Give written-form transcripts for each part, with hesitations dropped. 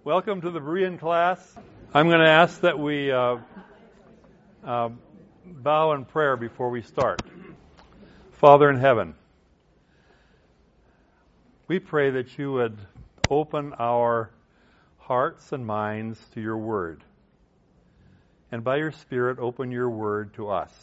Welcome to the Berean class. I'm going to ask that we bow in prayer before we start. Father in heaven, we pray that you would open our hearts and minds to your word, and by your Spirit open your word to us.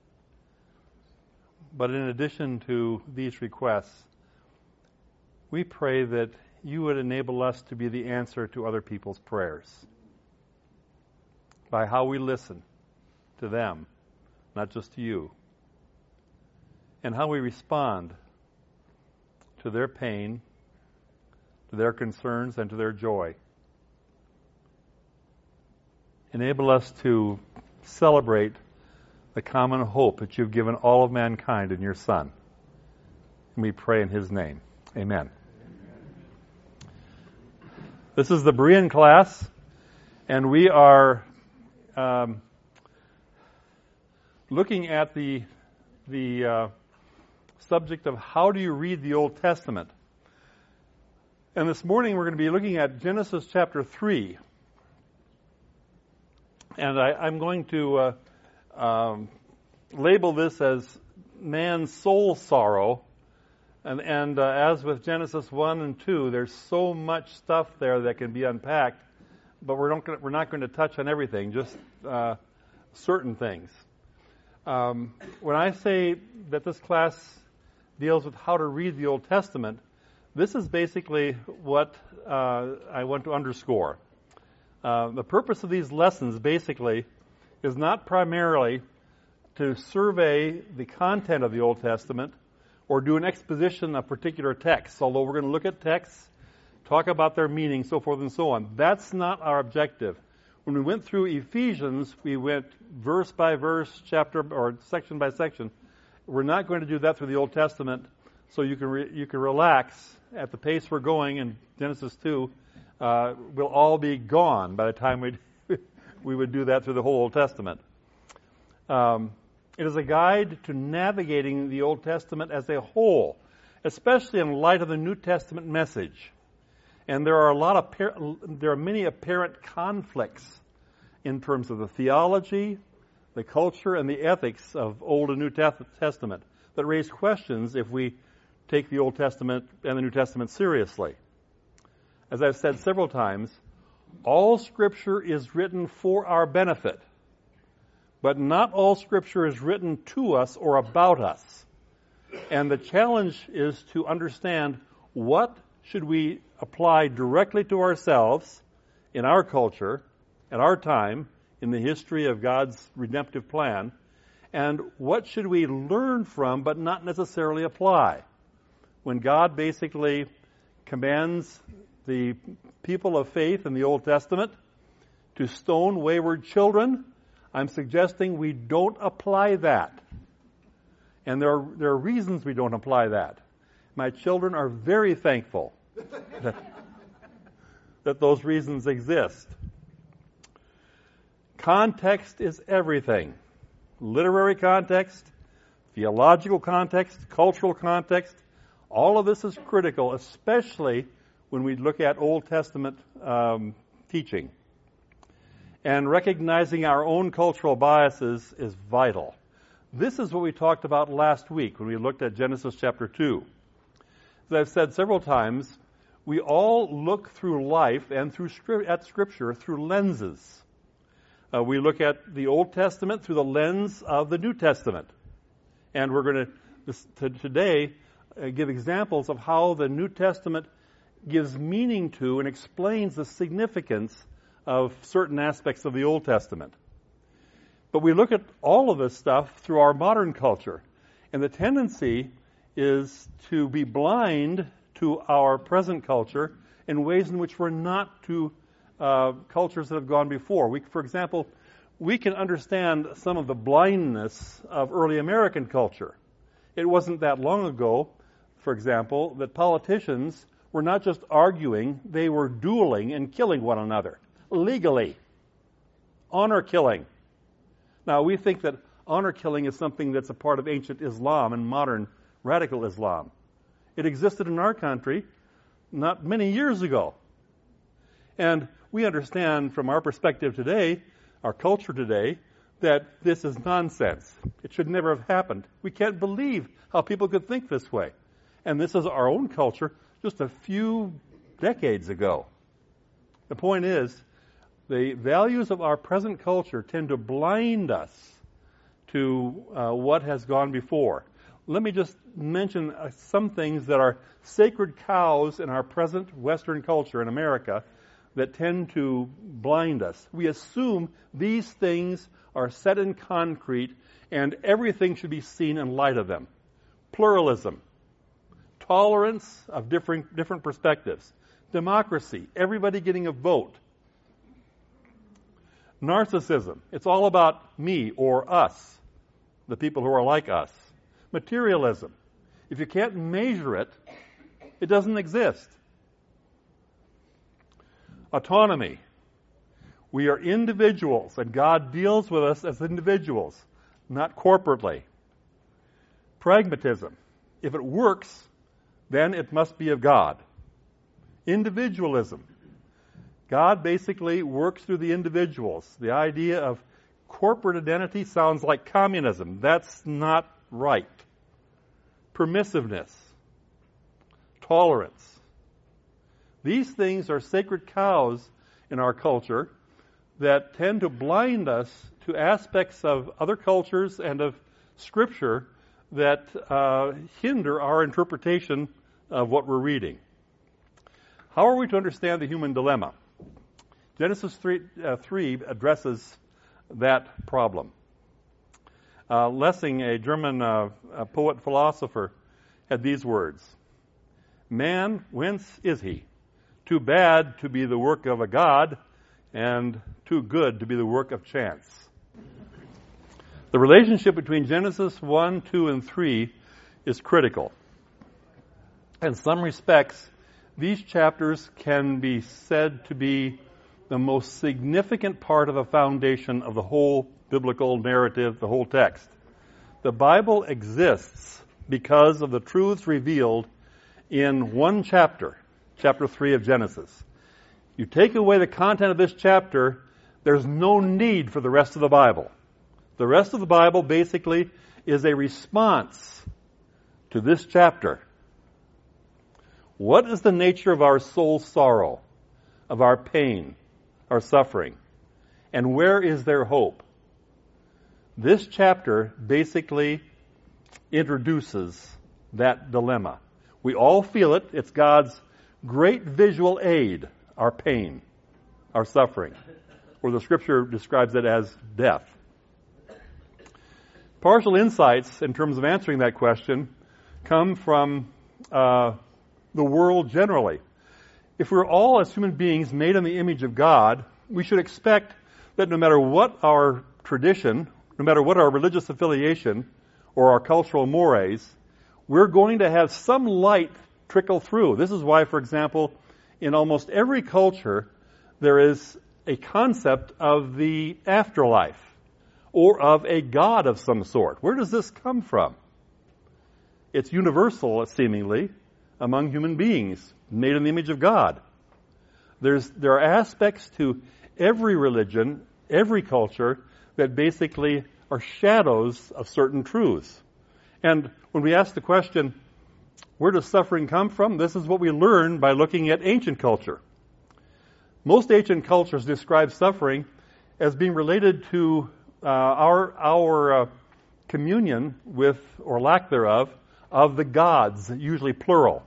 But in addition to these requests, we pray that you would enable us to be the answer to other people's prayers by how we listen to them, not just to you, and how we respond to their pain, to their concerns, and to their joy. Enable us to celebrate the common hope that you've given all of mankind in your Son. And we pray in his name. Amen. This is the Berean class, and we are looking at the subject of how do you read the Old Testament. And this morning we're going to be looking at Genesis chapter 3. And I'm going to label this as man's soul sorrow. And as with Genesis 1 and 2, there's so much stuff there that can be unpacked, but we're not going to touch on everything, just certain things. When I say that this class deals with how to read the Old Testament, this is basically what I want to underscore. The purpose of these lessons, basically, is not primarily to survey the content of the Old Testament or do an exposition of particular texts, although we're going to look at texts, talk about their meaning, so forth and so on. That's not our objective. When we went through Ephesians, we went verse by verse, chapter or section by section. We're not going to do that through the Old Testament, so you can relax at the pace we're going in Genesis 2. We'll all be gone by the time we would do that through the whole Old Testament. It is a guide to navigating the Old Testament as a whole, especially in light of the New Testament message. And there are many apparent conflicts in terms of the theology, the culture, and the ethics of Old and New Testament that raise questions if we take the Old Testament and the New Testament seriously. As I've said several times, all Scripture is written for our benefit. But not all Scripture is written to us or about us. And the challenge is to understand what should we apply directly to ourselves in our culture, at our time, in the history of God's redemptive plan, and what should we learn from but not necessarily apply. When God basically commands the people of faith in the Old Testament to stone wayward children, I'm suggesting we don't apply that. And there are reasons we don't apply that. My children are very thankful that those reasons exist. Context is everything. Literary context, theological context, cultural context, all of this is critical, especially when we look at Old Testament teaching. And recognizing our own cultural biases is vital. This is what we talked about last week when we looked at Genesis chapter 2. As I've said several times, we all look through life and at Scripture through lenses. We look at the Old Testament through the lens of the New Testament. And we're going to today give examples of how the New Testament gives meaning to and explains the significance of certain aspects of the Old Testament. But we look at all of this stuff through our modern culture. And the tendency is to be blind to our present culture in ways in which we're not to cultures that have gone before. For example, we can understand some of the blindness of early American culture. It wasn't that long ago, for example, that politicians were not just arguing, they were dueling and killing one another. Legally. Honor killing. Now, we think that honor killing is something that's a part of ancient Islam and modern radical Islam. It existed in our country not many years ago. And we understand from our perspective today, our culture today, that this is nonsense. It should never have happened. We can't believe how people could think this way. And this is our own culture just a few decades ago. The point is, the values of our present culture tend to blind us to what has gone before. Let me just mention some things that are sacred cows in our present Western culture in America that tend to blind us. We assume these things are set in concrete and everything should be seen in light of them. Pluralism, tolerance of different perspectives, democracy, everybody getting a vote. Narcissism, it's all about me or us, the people who are like us. Materialism, if you can't measure it, it doesn't exist. Autonomy, we are individuals and God deals with us as individuals, not corporately. Pragmatism, if it works, then it must be of God. Individualism, God basically works through the individuals. The idea of corporate identity sounds like communism. That's not right. Permissiveness, tolerance. These things are sacred cows in our culture that tend to blind us to aspects of other cultures and of Scripture that hinder our interpretation of what we're reading. How are we to understand the human dilemma? Genesis 3 addresses that problem. Lessing, a German poet-philosopher, had these words: "Man, whence is he? Too bad to be the work of a god, and too good to be the work of chance." The relationship between Genesis 1, 2, and 3 is critical. In some respects, these chapters can be said to be the most significant part of the foundation of the whole biblical narrative, the whole text. The Bible exists because of the truths revealed in one chapter, chapter 3 of Genesis. You take away the content of this chapter, there's no need for the rest of the Bible. The rest of the Bible basically is a response to this chapter. What is the nature of our soul's sorrow, of our pain, our suffering? And where is their hope? This chapter basically introduces that dilemma. We all feel it. It's God's great visual aid, our pain, our suffering, or the Scripture describes it as death. Partial insights in terms of answering that question come from the world generally. If we're all, as human beings, made in the image of God, we should expect that no matter what our tradition, no matter what our religious affiliation or our cultural mores, we're going to have some light trickle through. This is why, for example, in almost every culture, there is a concept of the afterlife or of a God of some sort. Where does this come from? It's universal, seemingly, among human beings, made in the image of God. There are aspects to every religion, every culture, that basically are shadows of certain truths. And when we ask the question, where does suffering come from? This is what we learn by looking at ancient culture. Most ancient cultures describe suffering as being related to our communion with, or lack thereof, of the gods, usually plural.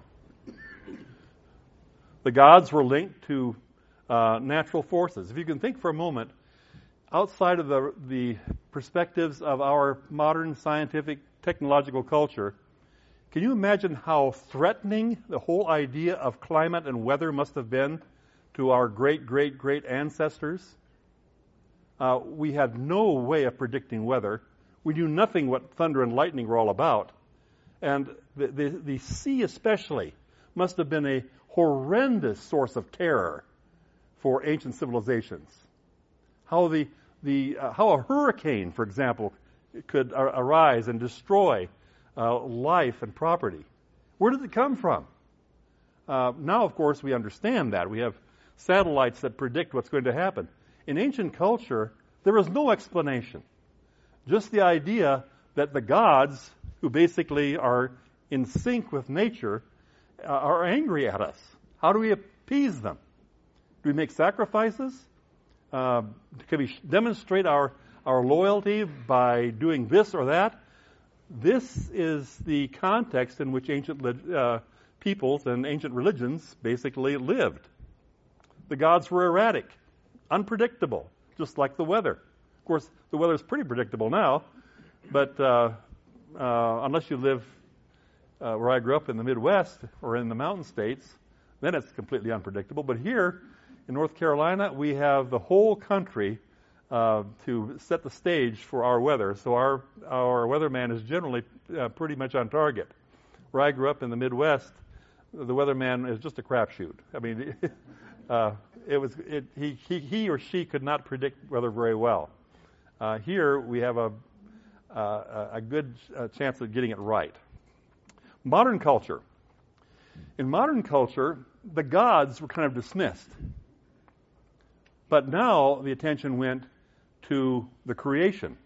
The gods were linked to natural forces. If you can think for a moment, outside of the perspectives of our modern scientific technological culture, can you imagine how threatening the whole idea of climate and weather must have been to our great ancestors? We had no way of predicting weather. We knew nothing what thunder and lightning were all about. And the sea especially must have been a horrendous source of terror for ancient civilizations. How how a hurricane, for example, could arise and destroy life and property. Where did it come from? Now, of course, we understand that. We have satellites that predict what's going to happen. In ancient culture, there was no explanation. Just the idea that the gods, who basically are in sync with nature, are angry at us. How do we appease them? Do we make sacrifices? Can we demonstrate our loyalty by doing this or that? This is the context in which ancient peoples and ancient religions basically lived. The gods were erratic, unpredictable, just like the weather. Of course, the weather is pretty predictable now, but unless you live where I grew up in the Midwest or in the mountain states, then it's completely unpredictable. But here in North Carolina, we have the whole country to set the stage for our weather. So our weatherman is generally pretty much on target. Where I grew up in the Midwest, the weatherman is just a crapshoot. I mean, he or she could not predict weather very well. Here we have a good chance of getting it right. Modern culture. In modern culture, the gods were kind of dismissed. But now the attention went to the creation,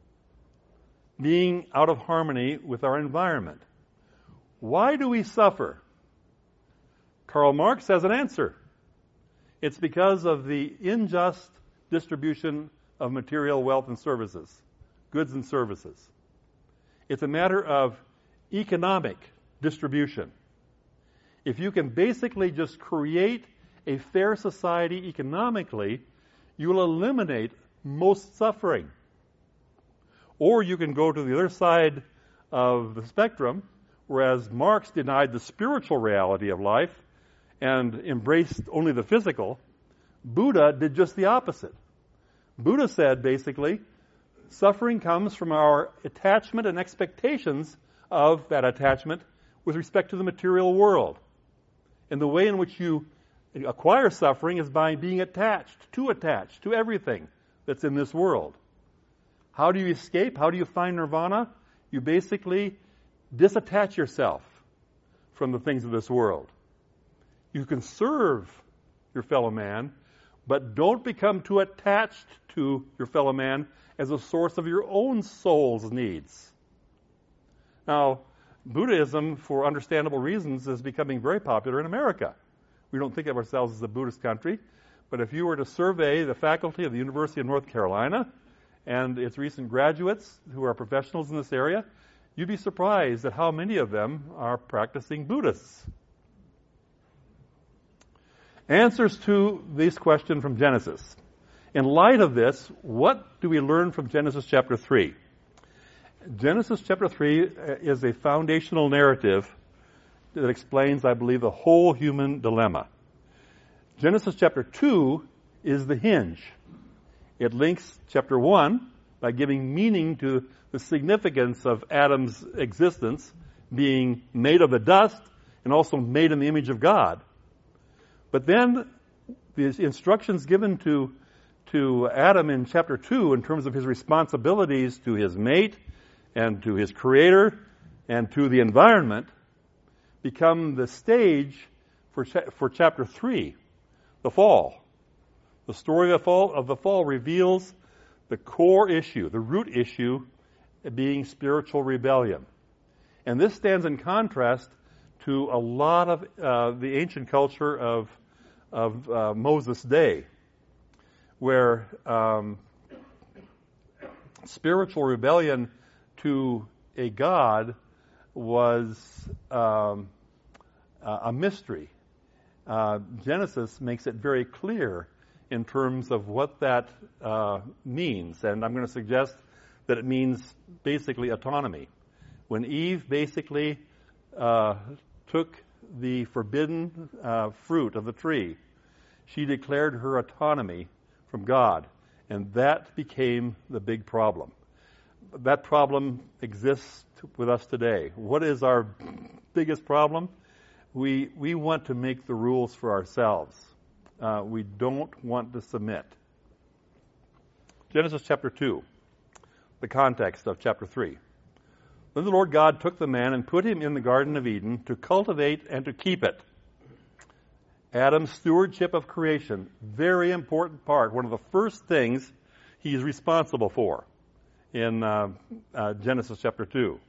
being out of harmony with our environment. Why do we suffer? Karl Marx has an answer. It's because of the unjust distribution of material wealth and services, goods and services. It's a matter of economic distribution. If you can basically just create a fair society economically, you will eliminate most suffering. Or you can go to the other side of the spectrum, whereas Marx denied the spiritual reality of life and embraced only the physical, Buddha did just the opposite. Buddha said, basically, suffering comes from our attachment and expectations of that attachment with respect to the material world. And the way in which you acquire suffering is by being attached to everything that's in this world. How do you escape? How do you find nirvana? You basically disattach yourself from the things of this world. You can serve your fellow man, but don't become too attached to your fellow man as a source of your own soul's needs. Now, Buddhism, for understandable reasons, is becoming very popular in America. We don't think of ourselves as a Buddhist country, but if you were to survey the faculty of the University of North Carolina and its recent graduates who are professionals in this area, you'd be surprised at how many of them are practicing Buddhists. Answers to this question from Genesis. In light of this, what do we learn from Genesis chapter 3? Genesis chapter 3 is a foundational narrative that explains, I believe, the whole human dilemma. Genesis chapter 2 is the hinge. It links chapter 1 by giving meaning to the significance of Adam's existence, being made of the dust and also made in the image of God. But then the instructions given to Adam in chapter 2 in terms of his responsibilities to his mate and to his creator and to the environment become the stage for chapter 3, the fall. The story of the fall reveals the core issue, the root issue, being spiritual rebellion. And this stands in contrast to a lot of the ancient culture of Moses' day, where spiritual rebellion to a god was a mystery. Genesis makes it very clear in terms of what that means, and I'm going to suggest that it means basically autonomy. When Eve basically took the forbidden fruit of the tree, she declared her autonomy from God, and that became the big problem. That problem exists with us today. What is our biggest problem? We want to make the rules for ourselves. We don't want to submit. Genesis chapter 2, the context of chapter 3. Then the Lord God took the man and put him in the Garden of Eden to cultivate and to keep it. Adam's stewardship of creation, very important part, one of the first things he's responsible for in Genesis chapter 2.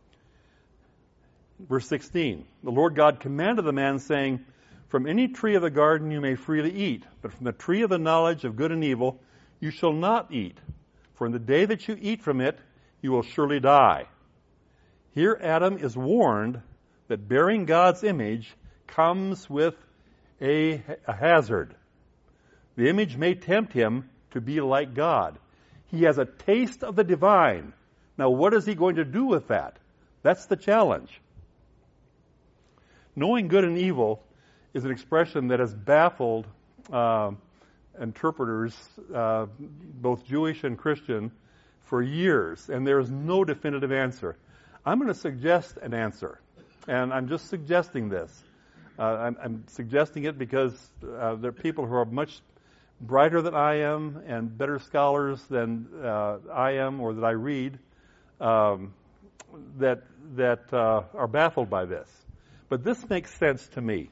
Verse 16, the Lord God commanded the man, saying, from any tree of the garden you may freely eat, but from the tree of the knowledge of good and evil you shall not eat, for in the day that you eat from it you will surely die. Here Adam is warned that bearing God's image comes with a hazard. The image may tempt him to be like God. He has a taste of the divine. Now, what is he going to do with that? That's the challenge. Knowing good and evil is an expression that has baffled interpreters, both Jewish and Christian, for years, and there is no definitive answer. I'm going to suggest an answer, and I'm just suggesting this. I'm suggesting it because there are people who are much brighter than I am and better scholars than I am or that I read that are baffled by this. But this makes sense to me.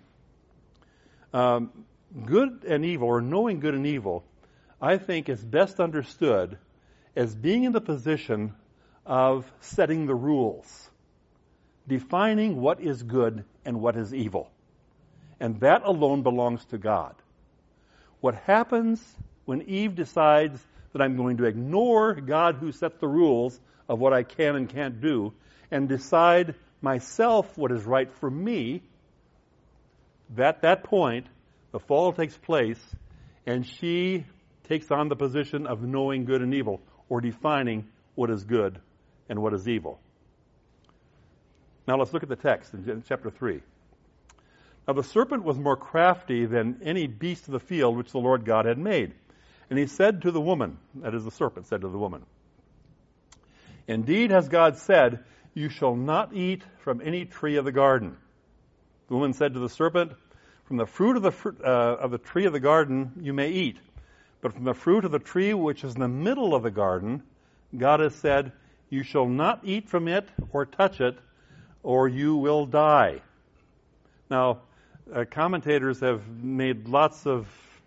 Good and evil, or knowing good and evil, I think is best understood as being in the position of setting the rules, defining what is good and what is evil. And that alone belongs to God. What happens when Eve decides that I'm going to ignore God who set the rules of what I can and can't do and decide myself what is right for me, at that point, the fall takes place, and she takes on the position of knowing good and evil, or defining what is good and what is evil. Now let's look at the text in chapter 3. Now the serpent was more crafty than any beast of the field which the Lord God had made. And he said to the woman, that is, the serpent said to the woman, indeed has God said, you shall not eat from any tree of the garden. The woman said to the serpent, from the fruit of the tree of the garden you may eat, but from the fruit of the tree which is in the middle of the garden, God has said, you shall not eat from it or touch it, or you will die. Now, commentators have made lots of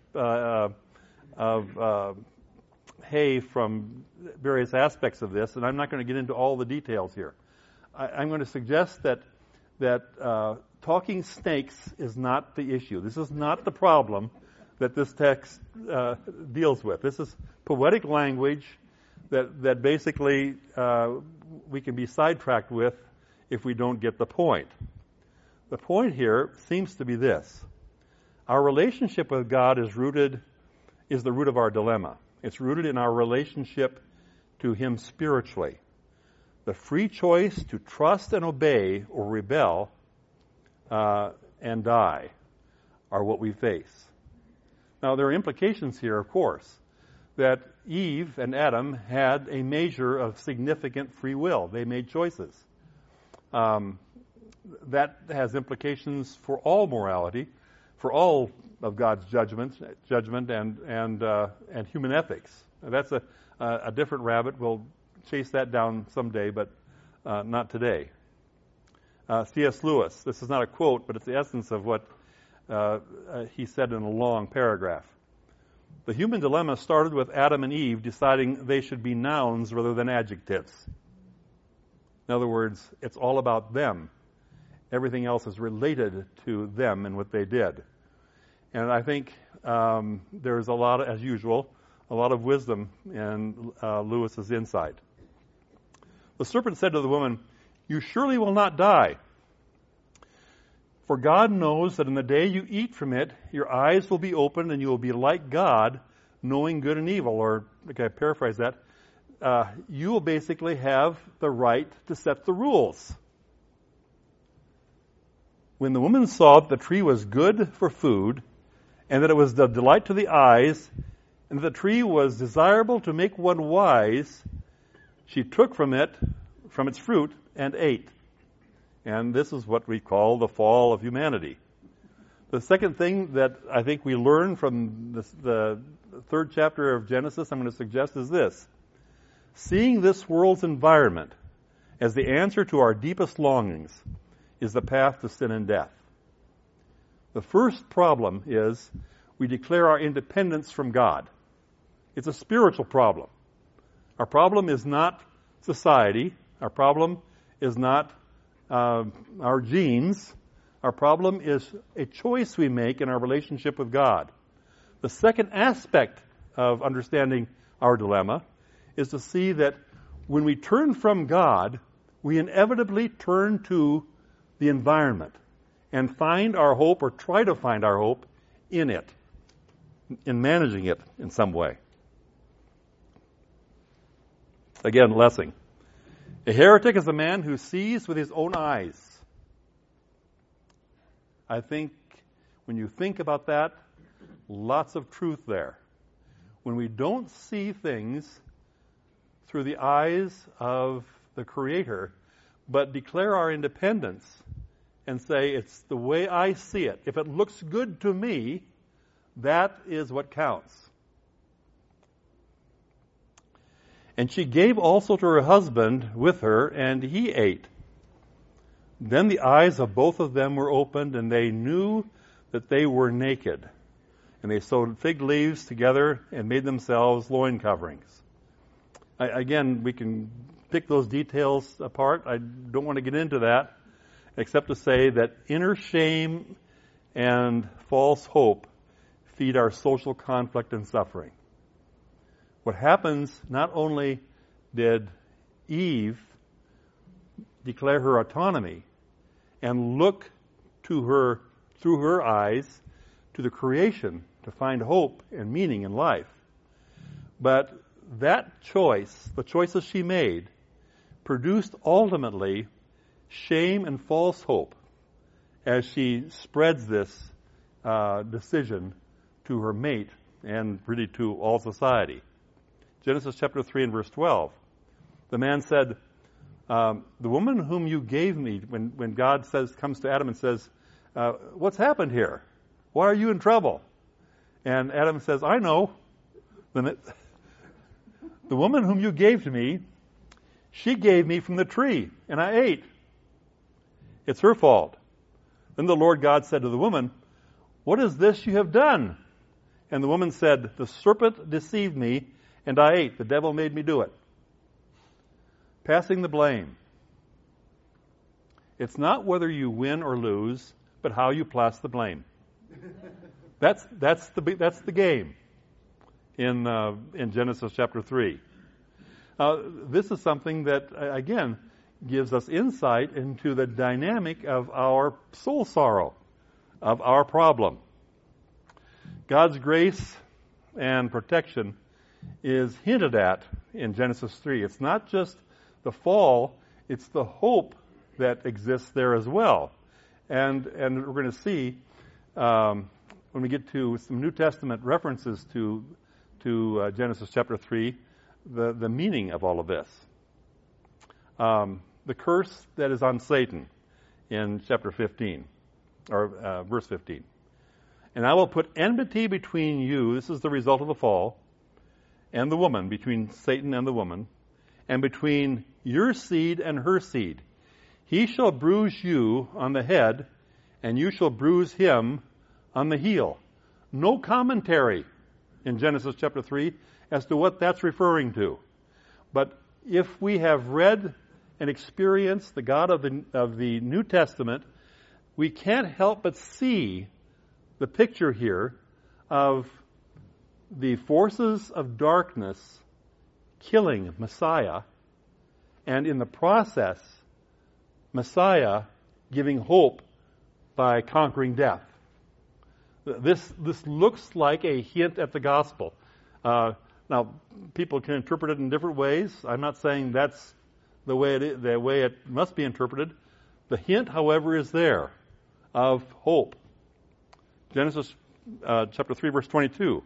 hay from various aspects of this, and I'm not going to get into all the details here. I'm going to suggest that talking snakes is not the issue. This is not the problem that this text deals with. This is poetic language that basically we can be sidetracked with if we don't get the point. The point here seems to be this. Our relationship with God is the root of our dilemma. It's rooted in our relationship to Him spiritually. The free choice to trust and obey or rebel and die are what we face. Now, there are implications here, of course, that Eve and Adam had a measure of significant free will. They made choices. That has implications for all morality, for all of God's judgment and human ethics. That's a different rabbit. We'll chase that down someday, but not today. C.S. Lewis, this is not a quote, but it's the essence of what he said in a long paragraph. The human dilemma started with Adam and Eve deciding they should be nouns rather than adjectives. In other words, it's all about them. Everything else is related to them and what they did. And I think there's a lot, as usual, a lot of wisdom in Lewis's insight. The serpent said to the woman, you surely will not die. For God knows that in the day you eat from it, your eyes will be opened and you will be like God, knowing good and evil. Or, okay, I paraphrase that. You will basically have the right to set the rules. When the woman saw that the tree was good for food, and that it was the delight to the eyes, and that the tree was desirable to make one wise, she took from its fruit, and ate. And this is what we call the fall of humanity. The second thing that I think we learn from the third chapter of Genesis, I'm going to suggest, is this. Seeing this world's environment as the answer to our deepest longings is the path to sin and death. The first problem is we declare our independence from God. It's a spiritual problem. Our problem is not society. Our problem is not our genes. Our problem is a choice we make in our relationship with God. The second aspect of understanding our dilemma is to see that when we turn from God, we inevitably turn to the environment and find our hope, or try to find our hope, in it, in managing it in some way. Again, Lessing. A heretic is a man who sees with his own eyes. I think when you think about that, lots of truth there. When we don't see things through the eyes of the Creator, but declare our independence and say, it's the way I see it. If it looks good to me, that is what counts. And she gave also to her husband with her, and he ate. Then the eyes of both of them were opened, and they knew that they were naked. And they sewed fig leaves together and made themselves loin coverings. Again, we can pick those details apart. I don't want to get into that, except to say that inner shame and false hope feed our social conflict and suffering. What happens, not only did Eve declare her autonomy and look to her through her eyes to the creation to find hope and meaning in life, but that choice, the choices she made, produced ultimately shame and false hope as she spreads this decision to her mate and really to all society. Genesis chapter 3 and verse 12. The man said, the woman whom you gave me, when God comes to Adam and says, what's happened here? Why are you in trouble? And Adam says, I know. The woman whom you gave to me, she gave me from the tree, and I ate. It's her fault. Then the Lord God said to the woman, what is this you have done? And the woman said, the serpent deceived me, and I ate. The devil made me do it. Passing the blame. It's not whether you win or lose, but how you pass the blame. That's the game in Genesis chapter 3. This is something that, again, gives us insight into the dynamic of our soul sorrow, of our problem. God's grace and protection is hinted at in Genesis 3. It's not just the fall, it's the hope that exists there as well. And we're going to see when we get to some New Testament references to Genesis chapter 3, the meaning of all of this. The curse that is on Satan in chapter 15, or verse 15. And I will put enmity between you, this is the result of the fall, and the woman, between Satan and the woman, and between your seed and her seed. He shall bruise you on the head, and you shall bruise him on the heel. No commentary in Genesis chapter 3 as to what that's referring to. But if we have read and experienced the God of the New Testament, we can't help but see the picture here of the forces of darkness killing Messiah, and in the process, Messiah giving hope by conquering death. This looks like a hint at the gospel. Now, people can interpret it in different ways. I'm not saying that's the way it must be interpreted. The hint, however, is there of hope. Genesis chapter 3, verse 22.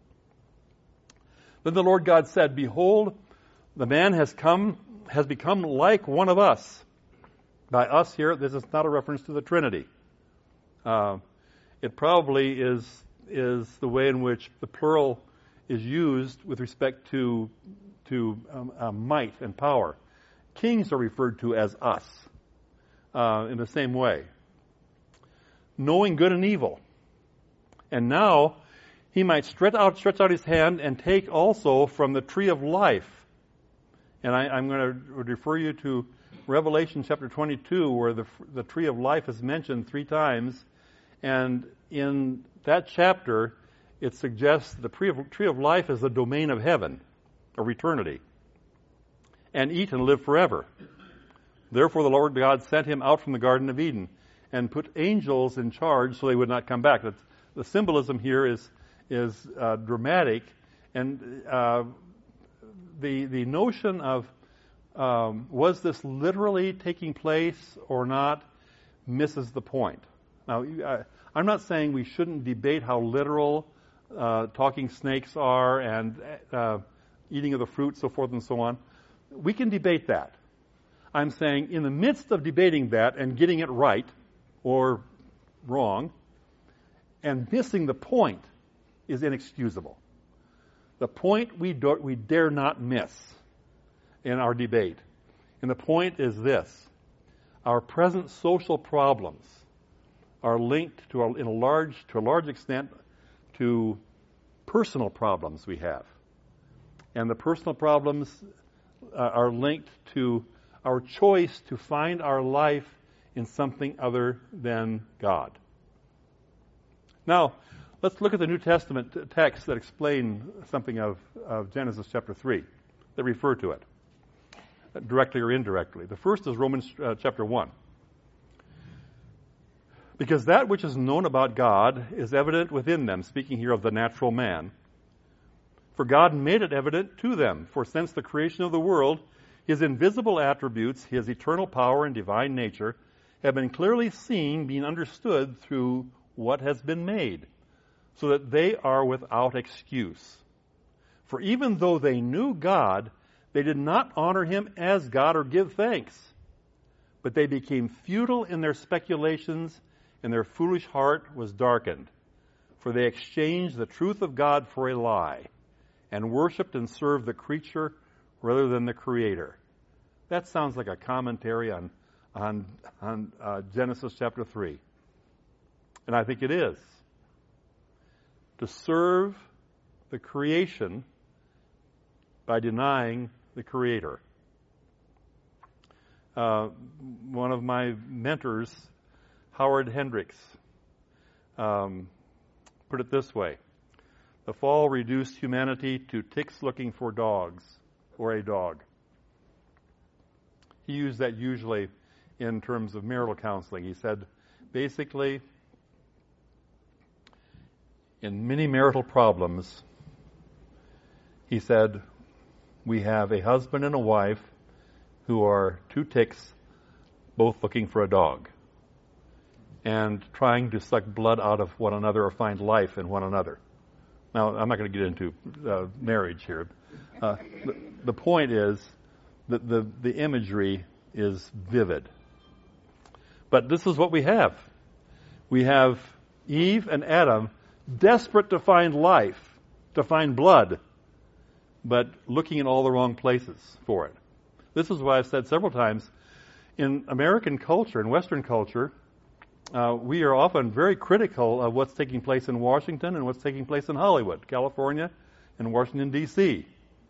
Then the Lord God said, behold, the man has become like one of us. By us here, this is not a reference to the Trinity. It probably is the way in which the plural is used with respect to might and power. Kings are referred to as us in the same way. knowing good and evil. And now he might stretch out his hand and take also from the tree of life. And I'm going to refer you to Revelation chapter 22, where the tree of life is mentioned 3 times. And in that chapter, it suggests the tree of life is the domain of heaven, of eternity. And eat and live forever. Therefore the Lord God sent him out from the Garden of Eden and put angels in charge so they would not come back. The symbolism here is dramatic, and the notion of was this literally taking place or not misses the point. Now, I'm not saying we shouldn't debate how literal talking snakes are and eating of the fruit, so forth and so on. We can debate that. I'm saying in the midst of debating that and getting it right or wrong and missing the point is inexcusable. The point we dare not miss in our debate. And the point is this. Our present social problems are linked to a large extent to personal problems we have. And the personal problems are linked to our choice to find our life in something other than God. Now, let's look at the New Testament texts that explain something of Genesis chapter 3, that refer to it, directly or indirectly. The first is Romans chapter 1. Because that which is known about God is evident within them, speaking here of the natural man. For God made it evident to them, for since the creation of the world, his invisible attributes, his eternal power and divine nature, have been clearly seen, being understood through what has been made, so that they are without excuse. For even though they knew God, they did not honor him as God or give thanks, but they became futile in their speculations, and their foolish heart was darkened. For they exchanged the truth of God for a lie, and worshipped and served the creature rather than the Creator. That sounds like a commentary on Genesis chapter 3. And I think it is. To serve the creation by denying the Creator. One of my mentors, Howard Hendricks, put it this way. The fall reduced humanity to ticks looking for dogs, or a dog. He used that usually in terms of marital counseling. He said, basically, in many marital problems, he said, we have a husband and a wife who are 2 ticks, both looking for a dog, and trying to suck blood out of one another or find life in one another. Now, I'm not going to get into marriage here. The point is that the imagery is vivid. But this is what we have. We have Eve and Adam desperate to find life, to find blood, but looking in all the wrong places for it. This is why I've said several times, in American culture, in Western culture, we are often very critical of what's taking place in Washington and what's taking place in Hollywood, California, and Washington, D.C.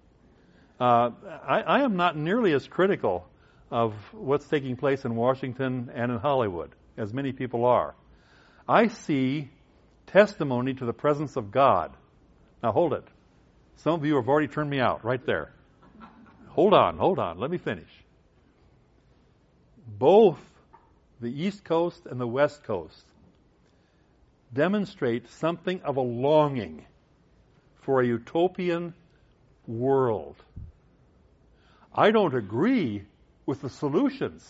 I am not nearly as critical of what's taking place in Washington and in Hollywood as many people are. I see testimony to the presence of God. Now hold it. Some of you have already turned me out right there. Hold on. Let me finish. Both the East Coast and the West Coast demonstrate something of a longing for a utopian world. I don't agree with the solutions,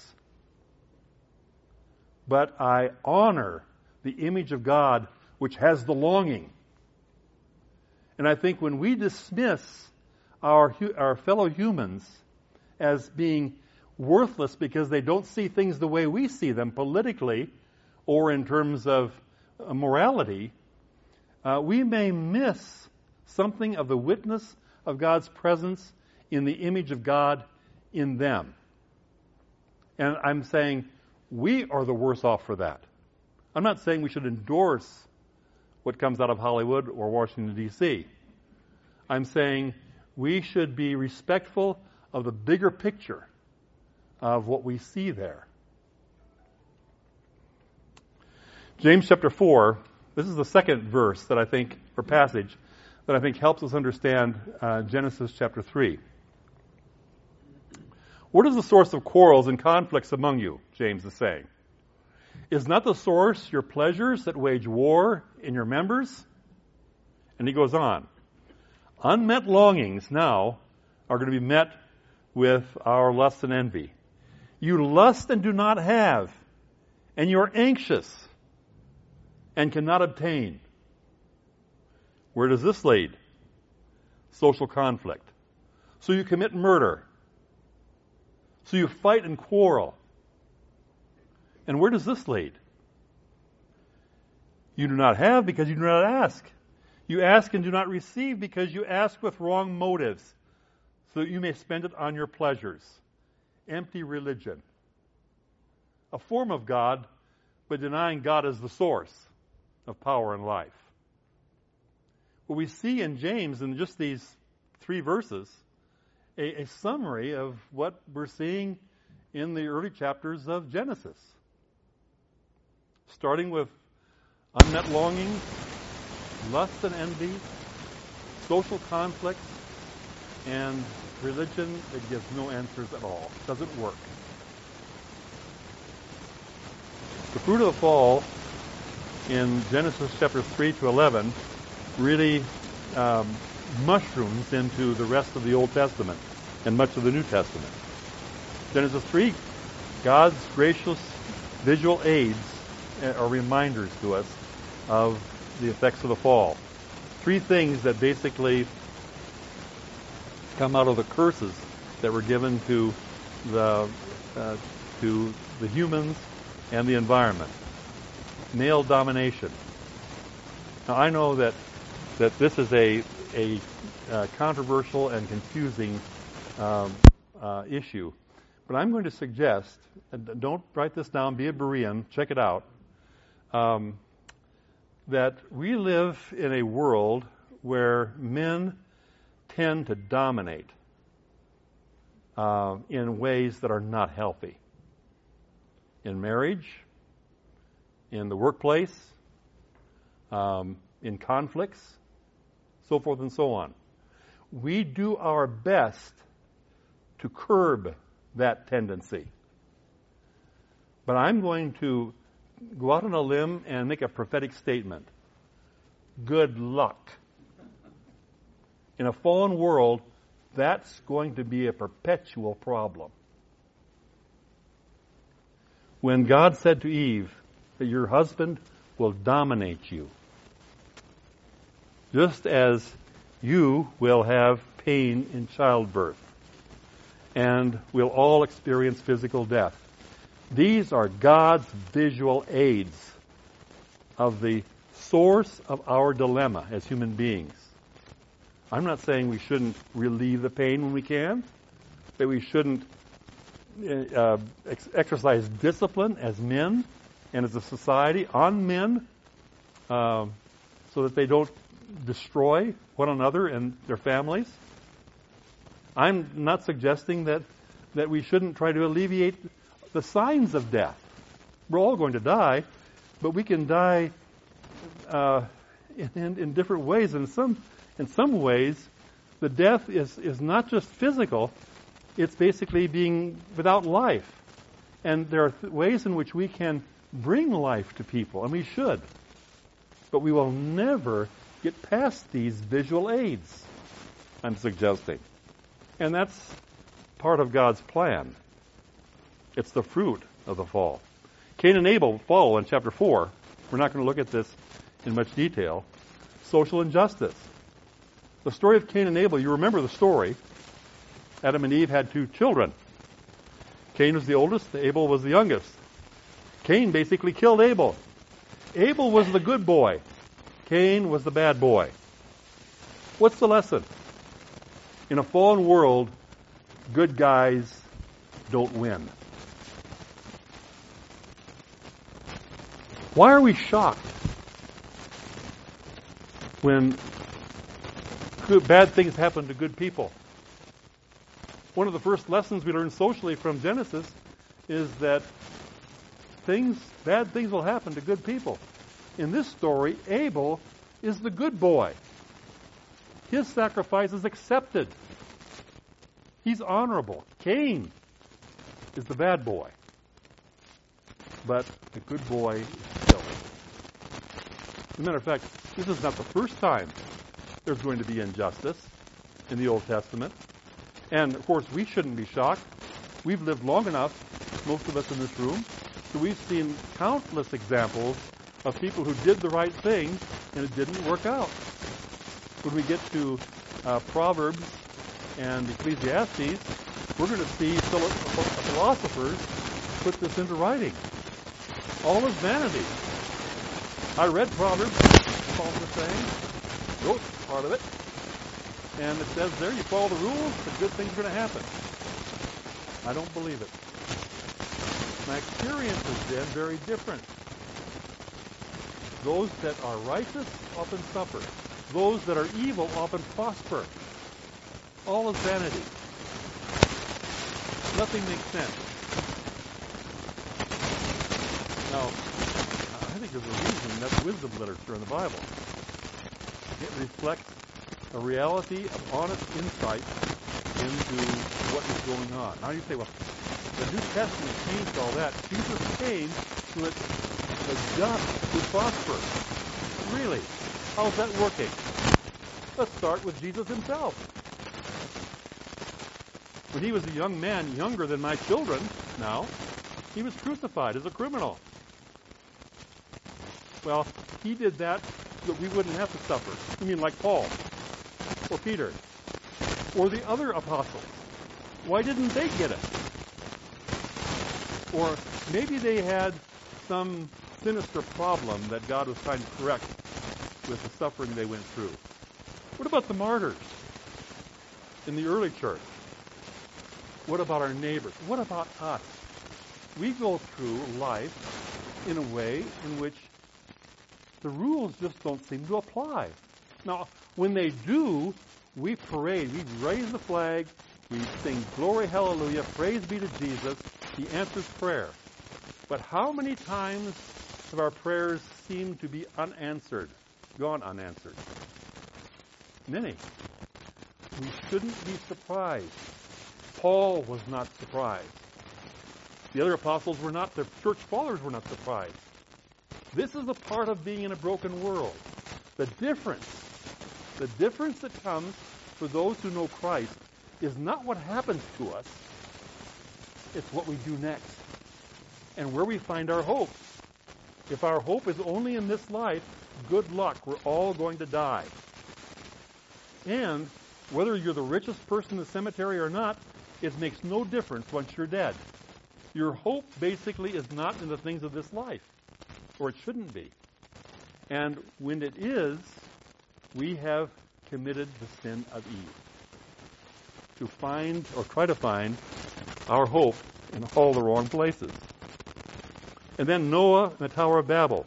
but I honor the image of God which has the longing. And I think when we dismiss our fellow humans as being worthless because they don't see things the way we see them politically or in terms of morality, we may miss something of the witness of God's presence in the image of God in them. And I'm saying we are the worse off for that. I'm not saying we should endorse what comes out of Hollywood or Washington, D.C. I'm saying we should be respectful of the bigger picture of what we see there. James chapter 4, this is the second verse that I think, or passage, that I think helps us understand Genesis chapter 3. What is the source of quarrels and conflicts among you? James is saying. Is not the source your pleasures that wage war in your members? And he goes on. Unmet longings now are going to be met with our lust and envy. You lust and do not have, and you are anxious and cannot obtain. Where does this lead? Social conflict. So you commit murder. So you fight and quarrel. And where does this lead? You do not have because you do not ask. You ask and do not receive because you ask with wrong motives, so that you may spend it on your pleasures. Empty religion. A form of God, but denying God as the source of power and life. What we see in James in just these 3 verses, a summary of what we're seeing in the early chapters of Genesis. Starting with unmet longing, lust and envy, social conflicts, and religion that gives no answers at all. Doesn't work. The fruit of the fall in Genesis chapter 3 to 11 really mushrooms into the rest of the Old Testament and much of the New Testament. Genesis 3, God's gracious visual aids are reminders to us of the effects of the fall. 3 things that basically come out of the curses that were given to the humans and the environment. Male domination. Now I know that this is a controversial and confusing issue, but I'm going to suggest, and don't write this down, be a Berean, check it out, that we live in a world where men tend to dominate in ways that are not healthy. In marriage, in the workplace, in conflicts, so forth and so on. We do our best to curb that tendency. But I'm going to go out on a limb and make a prophetic statement. Good luck. In a fallen world, that's going to be a perpetual problem. When God said to Eve that your husband will dominate you, just as you will have pain in childbirth, and we'll all experience physical death. These are God's visual aids of the source of our dilemma as human beings. I'm not saying we shouldn't relieve the pain when we can, that we shouldn't exercise discipline as men and as a society on men so that they don't destroy one another and their families. I'm not suggesting that we shouldn't try to alleviate the signs of death. We're all going to die, but we can die in different ways. In some ways, the death is not just physical, it's basically being without life. And there are ways in which we can bring life to people, and we should. But we will never get past these visual aids, I'm suggesting. And that's part of God's plan. It's the fruit of the fall. Cain and Abel fall in chapter 4. We're not going to look at this in much detail. Social injustice. The story of Cain and Abel, you remember the story. Adam and Eve had 2 children. Cain was the oldest, Abel was the youngest. Cain basically killed Abel. Abel was the good boy. Cain was the bad boy. What's the lesson? In a fallen world, good guys don't win. Why are we shocked when bad things happen to good people? One of the first lessons we learn socially from Genesis is that bad things will happen to good people. In this story, Abel is the good boy. His sacrifice is accepted. He's honorable. Cain is the bad boy. But the good boy is killed. As a matter of fact, this is not the first time there's going to be injustice in the Old Testament. And, of course, we shouldn't be shocked. We've lived long enough, most of us in this room, so we've seen countless examples of people who did the right thing and it didn't work out. When we get to Proverbs and Ecclesiastes, we're going to see philosophers put this into writing. All is vanity. I read Proverbs, Paul was saying, wrote part of it, and it says there, you follow the rules, the good things are going to happen. I don't believe it. My experience has been very different. Those that are righteous often suffer. Those that are evil often prosper. All is vanity. Nothing makes sense. Now, I think there's a reason that's wisdom literature in the Bible. It reflects a reality of honest insight into what is going on. Now you say, well, the New Testament changed all that. Jesus came so that the just would prosper. Really? How's that working? Let's start with Jesus himself. When he was a young man, younger than my children now, he was crucified as a criminal. Well, he did that so that we wouldn't have to suffer. You mean like Paul or Peter or the other apostles? Why didn't they get it? Or maybe they had some sinister problem that God was trying to correct with the suffering they went through. What about the martyrs in the early church? What about our neighbors? What about us? We go through life in a way in which the rules just don't seem to apply. Now, when they do, we parade, we raise the flag, we sing glory, hallelujah, praise be to Jesus. He answers prayer. But how many times have our prayers seemed to be unanswered, gone unanswered? Many. We shouldn't be surprised. Paul was not surprised. The other apostles were not. The church fathers were not surprised. This is a part of being in a broken world. The difference that comes for those who know Christ is not what happens to us. It's what we do next and where we find our hope. If our hope is only in this life, good luck. We're all going to die. And whether you're the richest person in the cemetery or not, it makes no difference once you're dead. Your hope basically is not in the things of this life, or it shouldn't be. And when it is, we have committed the sin of Eve. To find, or try to find, our hope in all the wrong places. And then Noah and the Tower of Babel.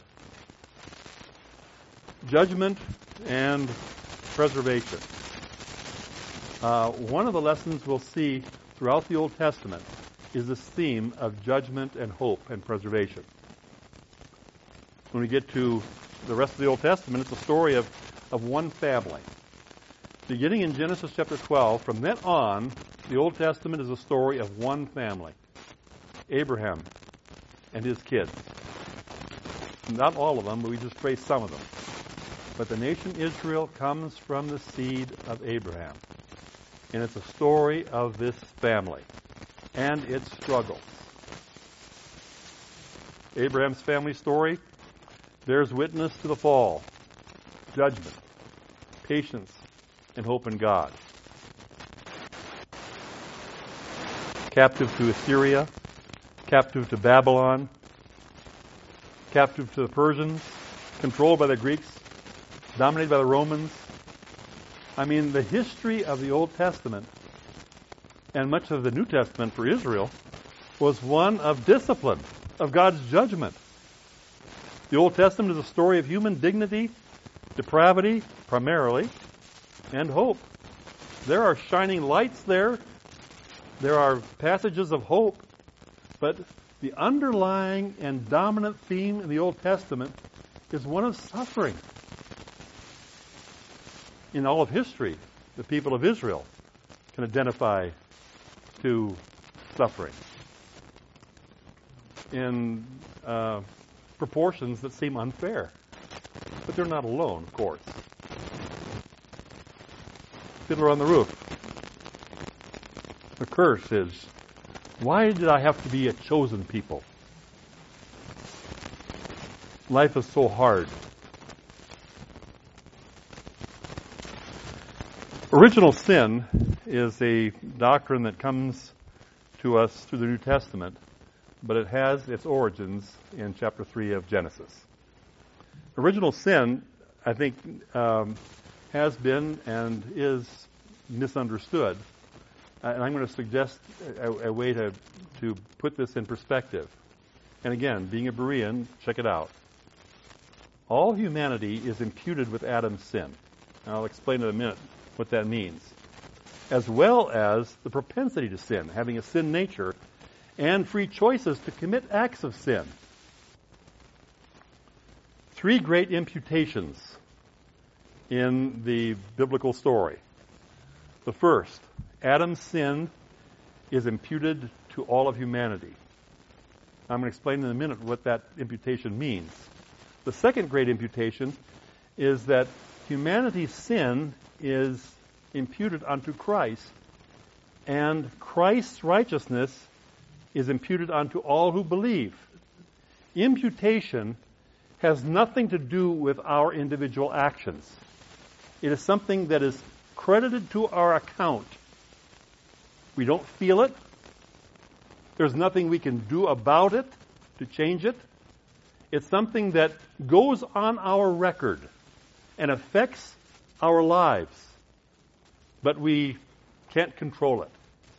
Judgment and preservation. One of the lessons we'll see throughout the Old Testament is this theme of judgment and hope and preservation. When we get to the rest of the Old Testament, it's a story of one family. Beginning in Genesis chapter 12, from then on, the Old Testament is a story of one family. Abraham and his kids. Not all of them, but we just trace some of them. But the nation Israel comes from the seed of Abraham. And it's a story of this family and its struggles. Abraham's family story bears witness to the fall, judgment, patience, and hope in God. Captive to Assyria, captive to Babylon, captive to the Persians, controlled by the Greeks, dominated by the Romans. I mean, the history of the Old Testament and much of the New Testament for Israel was one of discipline, of God's judgment. The Old Testament is a story of human dignity, depravity, primarily, and hope. There are shining lights there. There are passages of hope. But the underlying and dominant theme in the Old Testament is one of suffering. In all of history, the people of Israel can identify to suffering in proportions that seem unfair. But they're not alone, of course. Fiddler on the Roof. The curse is, why did I have to be a chosen people? Life is so hard. Original sin is a doctrine that comes to us through the New Testament, but it has its origins in chapter 3 of Genesis. Original sin, I think, has been and is misunderstood. And I'm going to suggest a way to put this in perspective. And again, being a Berean, check it out. All humanity is imputed with Adam's sin. I'll explain in a minute what that means. As well as the propensity to sin, having a sin nature, and free choices to commit acts of sin. 3 great imputations in the biblical story. The first, Adam's sin is imputed to all of humanity. I'm going to explain in a minute what that imputation means. The second great imputation is that humanity's sin is imputed unto Christ, and Christ's righteousness is imputed unto all who believe. Imputation has nothing to do with our individual actions. It is something that is credited to our account. We don't feel it. There's nothing we can do about it to change it. It's something that goes on our record and affects our lives, but we can't control it.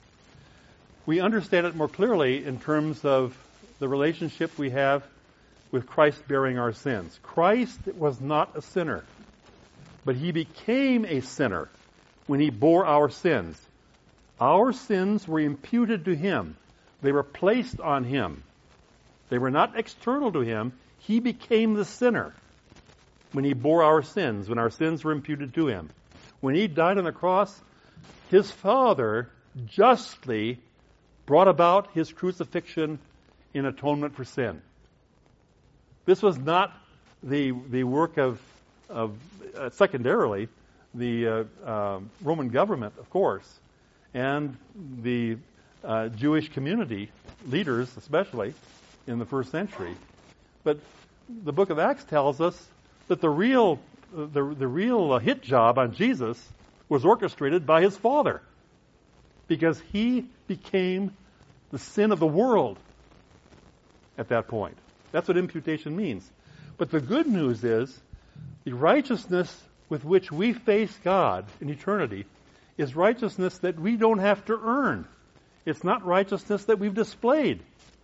We understand it more clearly in terms of the relationship we have with Christ bearing our sins. Christ was not a sinner, but he became a sinner when he bore our sins. Our sins were imputed to him. They were placed on him. They were not external to him. He became the sinner when he bore our sins, when our sins were imputed to him. When he died on the cross, his Father justly brought about his crucifixion in atonement for sin. This was not the work of secondarily, the Roman government, of course, and the Jewish community, leaders especially, in the first century. But the book of Acts tells us that the real hit job on Jesus was orchestrated by his Father, because he became the sin of the world at that point. That's what imputation means. But the good news is the righteousness with which we face God in eternity is righteousness that we don't have to earn. It's not righteousness that we've displayed,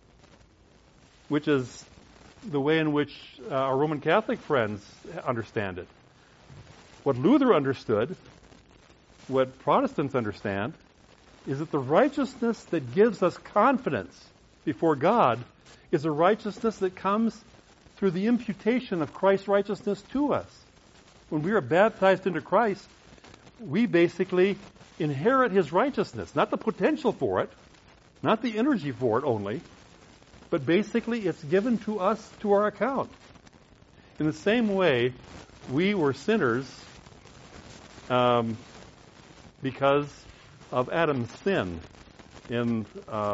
which is the way in which our Roman Catholic friends understand it. What Luther understood, what Protestants understand, is that the righteousness that gives us confidence before God is a righteousness that comes through the imputation of Christ's righteousness to us. When we are baptized into Christ, we basically inherit his righteousness, not the potential for it, not the energy for it only, but basically it's given to us to our account. In the same way, we were sinners because of Adam's sin in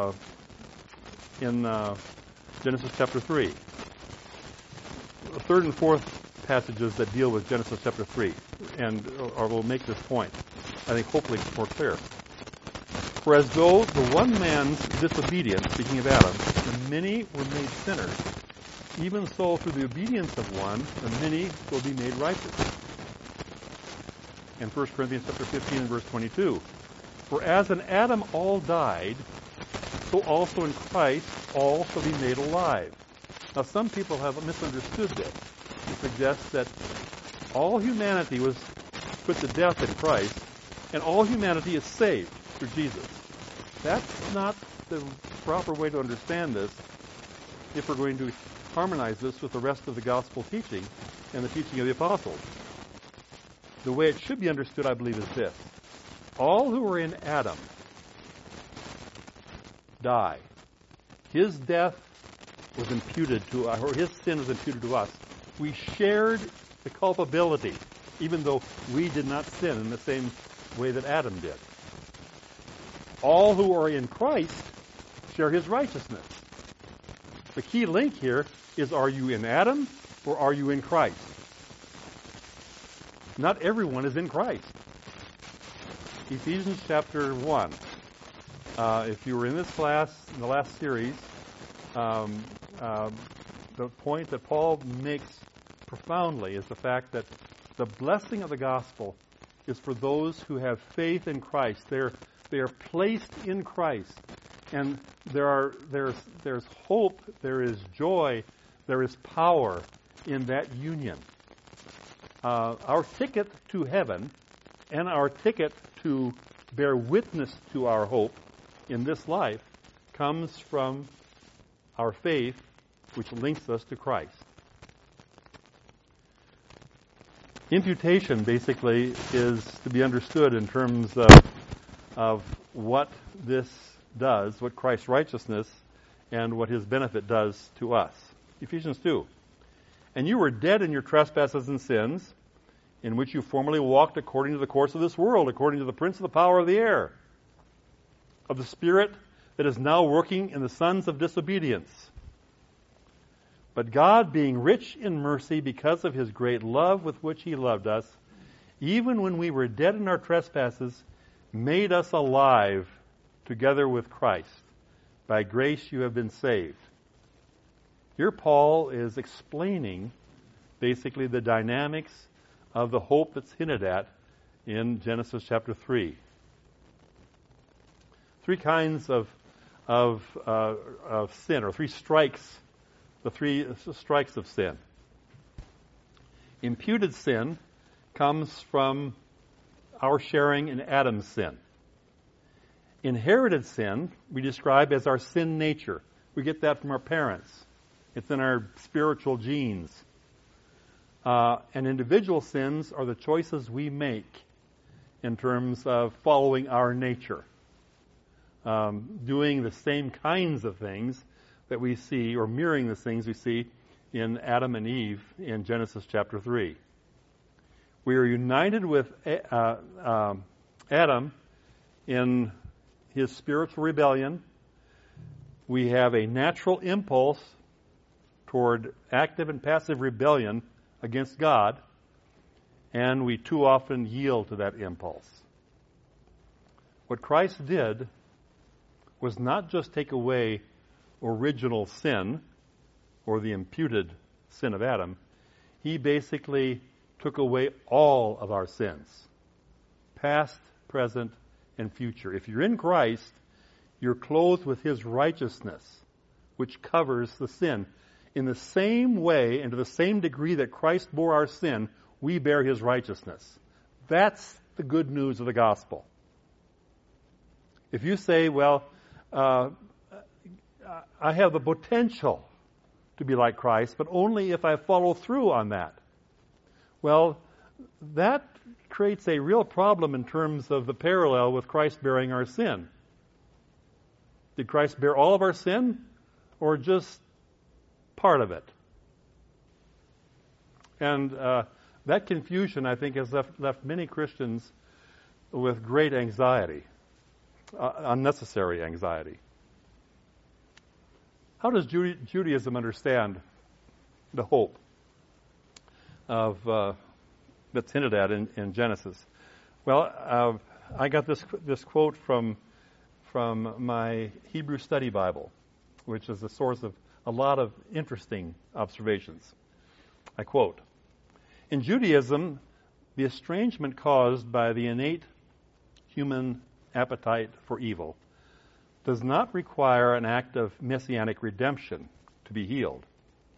Genesis chapter 3. The third and fourth passages that deal with Genesis chapter 3 or will make this point, I think, hopefully more clear. For as though the one man's disobedience, speaking of Adam, the many were made sinners, even so through the obedience of one, the many will be made righteous. In 1 Corinthians chapter 15 and verse 22. For as in Adam all died, so also in Christ all shall be made alive. Now, some people have misunderstood this to suggest that all humanity was put to death in Christ, and all humanity is saved through Jesus. That's not the proper way to understand this if we're going to harmonize this with the rest of the gospel teaching and the teaching of the apostles. The way it should be understood, I believe, is this. All who are in Adam die. His death was imputed to us, or his sin was imputed to us. We shared the culpability, even though we did not sin in the same way that Adam did. All who are in Christ share his righteousness. The key link here is, are you in Adam or are you in Christ? Not everyone is in Christ. Ephesians chapter 1. If you were in this class, in the last series, the point that Paul makes profoundly is the fact that the blessing of the gospel is for those who have faith in Christ. They are placed in Christ, and there's hope, there is joy, there is power in that union. Our ticket to heaven and our ticket to bear witness to our hope in this life comes from our faith, which links us to Christ. Imputation basically is to be understood in terms of what this does, what Christ's righteousness and what his benefit does to us. Ephesians 2. And you were dead in your trespasses and sins, in which you formerly walked according to the course of this world, according to the prince of the power of the air, of the spirit that is now working in the sons of disobedience. But God, being rich in mercy because of his great love with which he loved us, even when we were dead in our trespasses, made us alive together with Christ. By grace you have been saved. Here Paul is explaining basically the dynamics of the hope that's hinted at in Genesis chapter 3. Three kinds of sin, or three strikes, the three strikes of sin. Imputed sin comes from our sharing in Adam's sin. Inherited sin we describe as our sin nature. We get that from our parents. It's in our spiritual genes. And individual sins are the choices we make in terms of following our nature. Doing the same kinds of things that we see, or mirroring the things we see in Adam and Eve in Genesis chapter 3. We are united with Adam in his spiritual rebellion. We have a natural impulse toward active and passive rebellion against God, and we too often yield to that impulse. What Christ did was not just take away original sin, or the imputed sin of Adam. He basically took away all of our sins, past, present, and future. If you're in Christ, you're clothed with his righteousness, which covers the sin. In the same way and to the same degree that Christ bore our sin, we bear his righteousness. That's the good news of the gospel. If you say, well, I have the potential to be like Christ, but only if I follow through on that. Well, that creates a real problem in terms of the parallel with Christ bearing our sin. Did Christ bear all of our sin, or just part of it? And that confusion, I think, has left many Christians with great anxiety, unnecessary anxiety. How does Judaism understand the hope of that's hinted at in Genesis? Well, I got this quote from my Hebrew Study Bible, which is the source of a lot of interesting observations. I quote, "In Judaism, the estrangement caused by the innate human appetite for evil does not require an act of messianic redemption to be healed.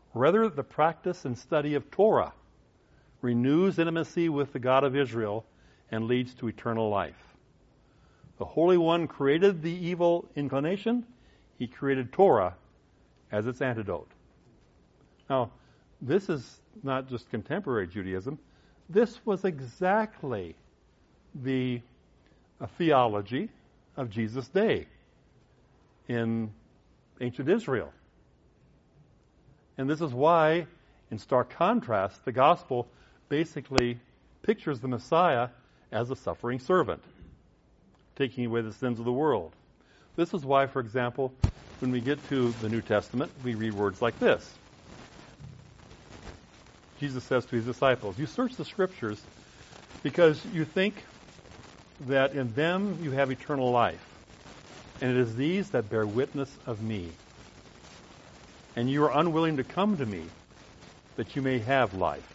Rather, the practice and study of Torah renews intimacy with the God of Israel and leads to eternal life. The Holy One created the evil inclination. He created Torah as its antidote. Now, this is not just contemporary Judaism. This was exactly the theology of Jesus' day in ancient Israel. And this is why, in stark contrast, the gospel basically pictures the Messiah as a suffering servant, taking away the sins of the world. This is why, for example, when we get to the New Testament, we read words like this. Jesus says to his disciples, "You search the Scriptures because you think that in them you have eternal life, and it is these that bear witness of me. And you are unwilling to come to me that you may have life."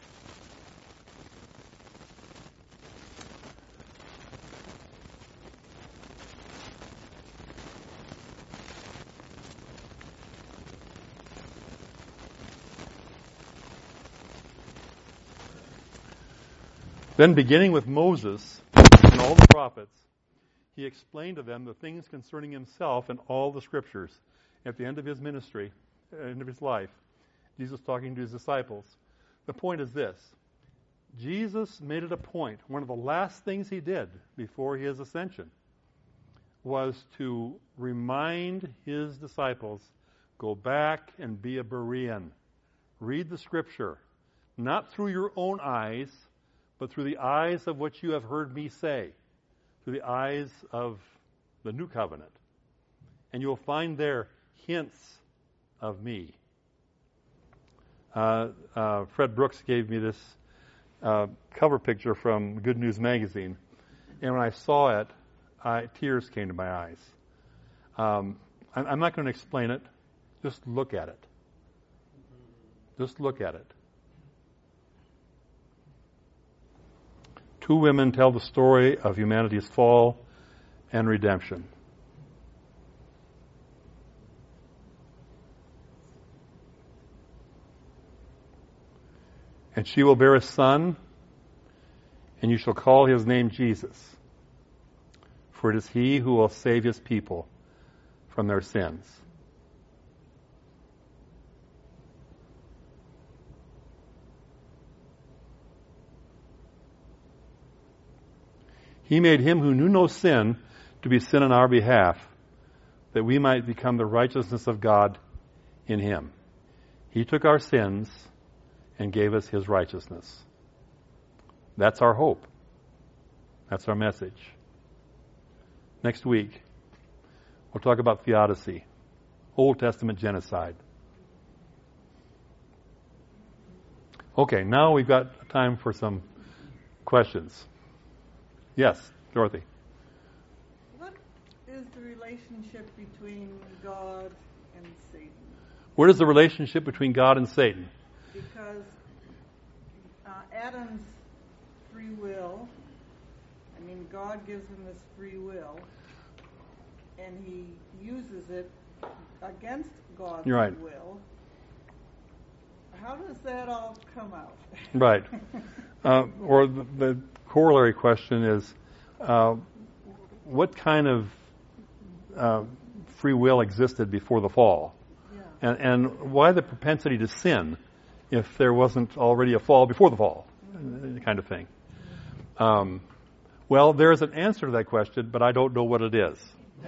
Then, beginning with Moses and all the prophets, he explained to them the things concerning himself in all the Scriptures. At the end of his ministry, end of his life, Jesus talking to his disciples. The point is this. Jesus made it a point. One of the last things he did before his ascension was to remind his disciples, go back and be a Berean. Read the Scripture, not through your own eyes, but through the eyes of what you have heard me say, through the eyes of the New Covenant. And you'll find there hints of me. Fred Brooks gave me this cover picture from Good News Magazine, and when I saw it, tears came to my eyes. I'm not going to explain it. Just look at it. Just look at it. Two women tell the story of humanity's fall and redemption. And she will bear a son, and you shall call his name Jesus, for it is he who will save his people from their sins. He made him who knew no sin to be sin on our behalf, that we might become the righteousness of God in him. He took our sins and gave us his righteousness. That's our hope. That's our message. Next week, we'll talk about theodicy, Old Testament genocide. Okay, now we've got time for some questions. Yes, Dorothy. What is the relationship between God and Satan? What is the relationship between God and Satan? Because Adam's free will, God gives him this free will, and he uses it against God's right. will. How does that all come out? Right. Or the corollary question is, what kind of free will existed before the fall? Yeah. And why the propensity to sin if there wasn't already a fall before the fall? Kind of thing. Well, there is an answer to that question, but I don't know what it is.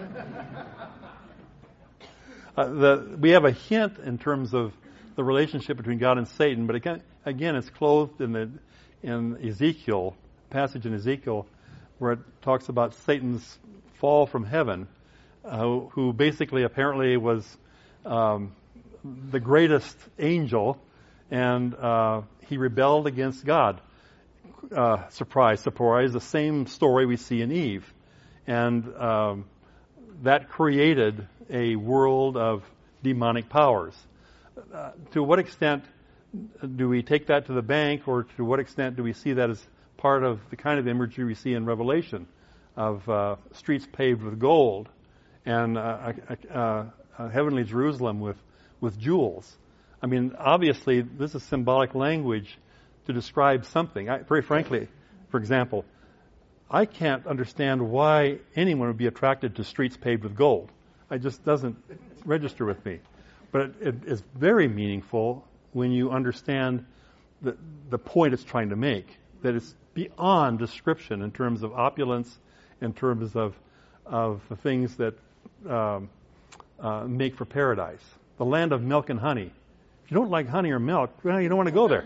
We have a hint in terms of the relationship between God and Satan, but again, it's clothed in Ezekiel, passage in Ezekiel, where it talks about Satan's fall from heaven, who basically apparently was the greatest angel, and he rebelled against God. Surprise, surprise, the same story we see in Eve. And that created a world of demonic powers. To what extent do we take that to the bank, or to what extent do we see that as part of the kind of imagery we see in Revelation of streets paved with gold and a heavenly Jerusalem with jewels? I mean, obviously, this is symbolic language to describe something. Very frankly, for example, I can't understand why anyone would be attracted to streets paved with gold. It just doesn't register with me. But it is very meaningful when you understand the point it's trying to make, that it's beyond description in terms of opulence, in terms of the things that make for paradise. The land of milk and honey. If you don't like honey or milk, well, you don't want to go there.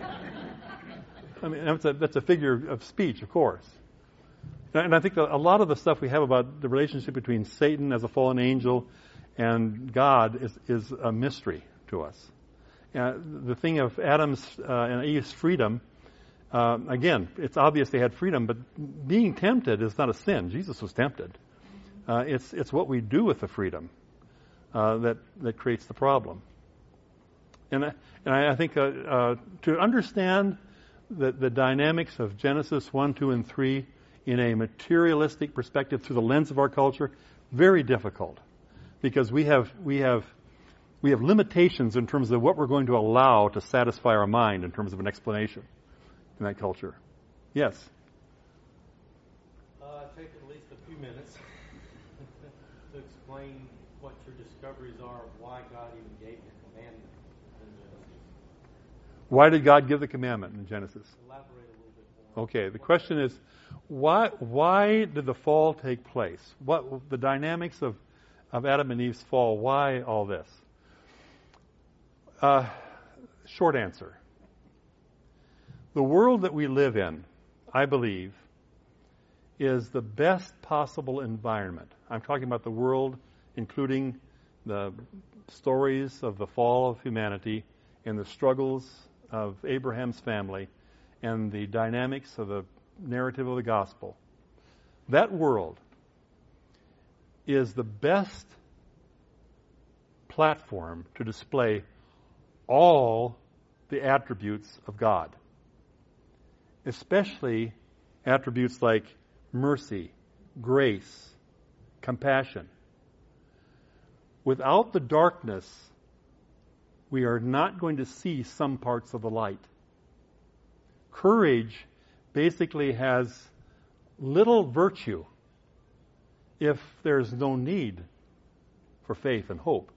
I mean, that's a figure of speech, of course. And I think that a lot of the stuff we have about the relationship between Satan as a fallen angel and God is a mystery to us. The thing of Adam's and Eve's freedom, again, it's obvious they had freedom, but being tempted is not a sin. Jesus was tempted. It's what we do with the freedom that creates the problem. And I think to understand the dynamics of Genesis 1, 2, and 3 in a materialistic perspective through the lens of our culture, very difficult, because we have limitations in terms of what we're going to allow to satisfy our mind in terms of an explanation in that culture. Yes? Take at least a few minutes to explain what your discoveries are of why God even gave the commandment in Genesis. Why did God give the commandment in Genesis? Elaborate a little bit more. Okay, the question is, why did the fall take place? What the dynamics of Adam and Eve's fall? Why all this? Short answer. The world that we live in, I believe, is the best possible environment. I'm talking about the world, including the stories of the fall of humanity and the struggles of Abraham's family and the dynamics of the narrative of the gospel. That world is the best platform to display all the attributes of God, especially attributes like mercy, grace, compassion. Without the darkness, we are not going to see some parts of the light. Courage basically has little virtue if there's no need for faith and hope.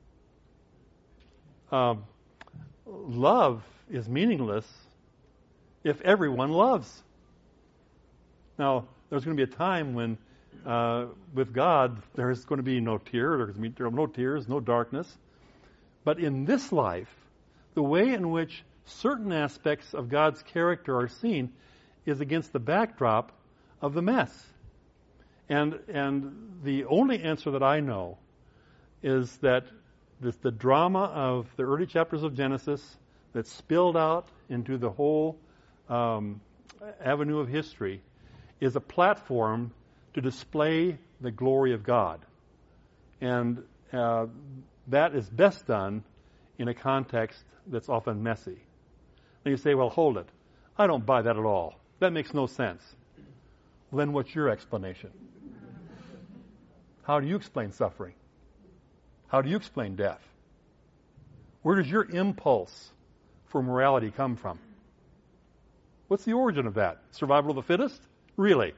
Love is meaningless if everyone loves. Now, there's going to be a time when, with God, there's going to be no tear, there are no tears, no darkness. But in this life, the way in which certain aspects of God's character are seen is against the backdrop of the mess. And the only answer that I know is that the drama of the early chapters of Genesis that spilled out into the whole avenue of history is a platform to display the glory of God. And that is best done in a context that's often messy. And you say, well, hold it. I don't buy that at all. That makes no sense. Well, then what's your explanation? How do you explain suffering? How do you explain death? Where does your impulse for morality come from? What's the origin of that? Survival of the fittest? Really?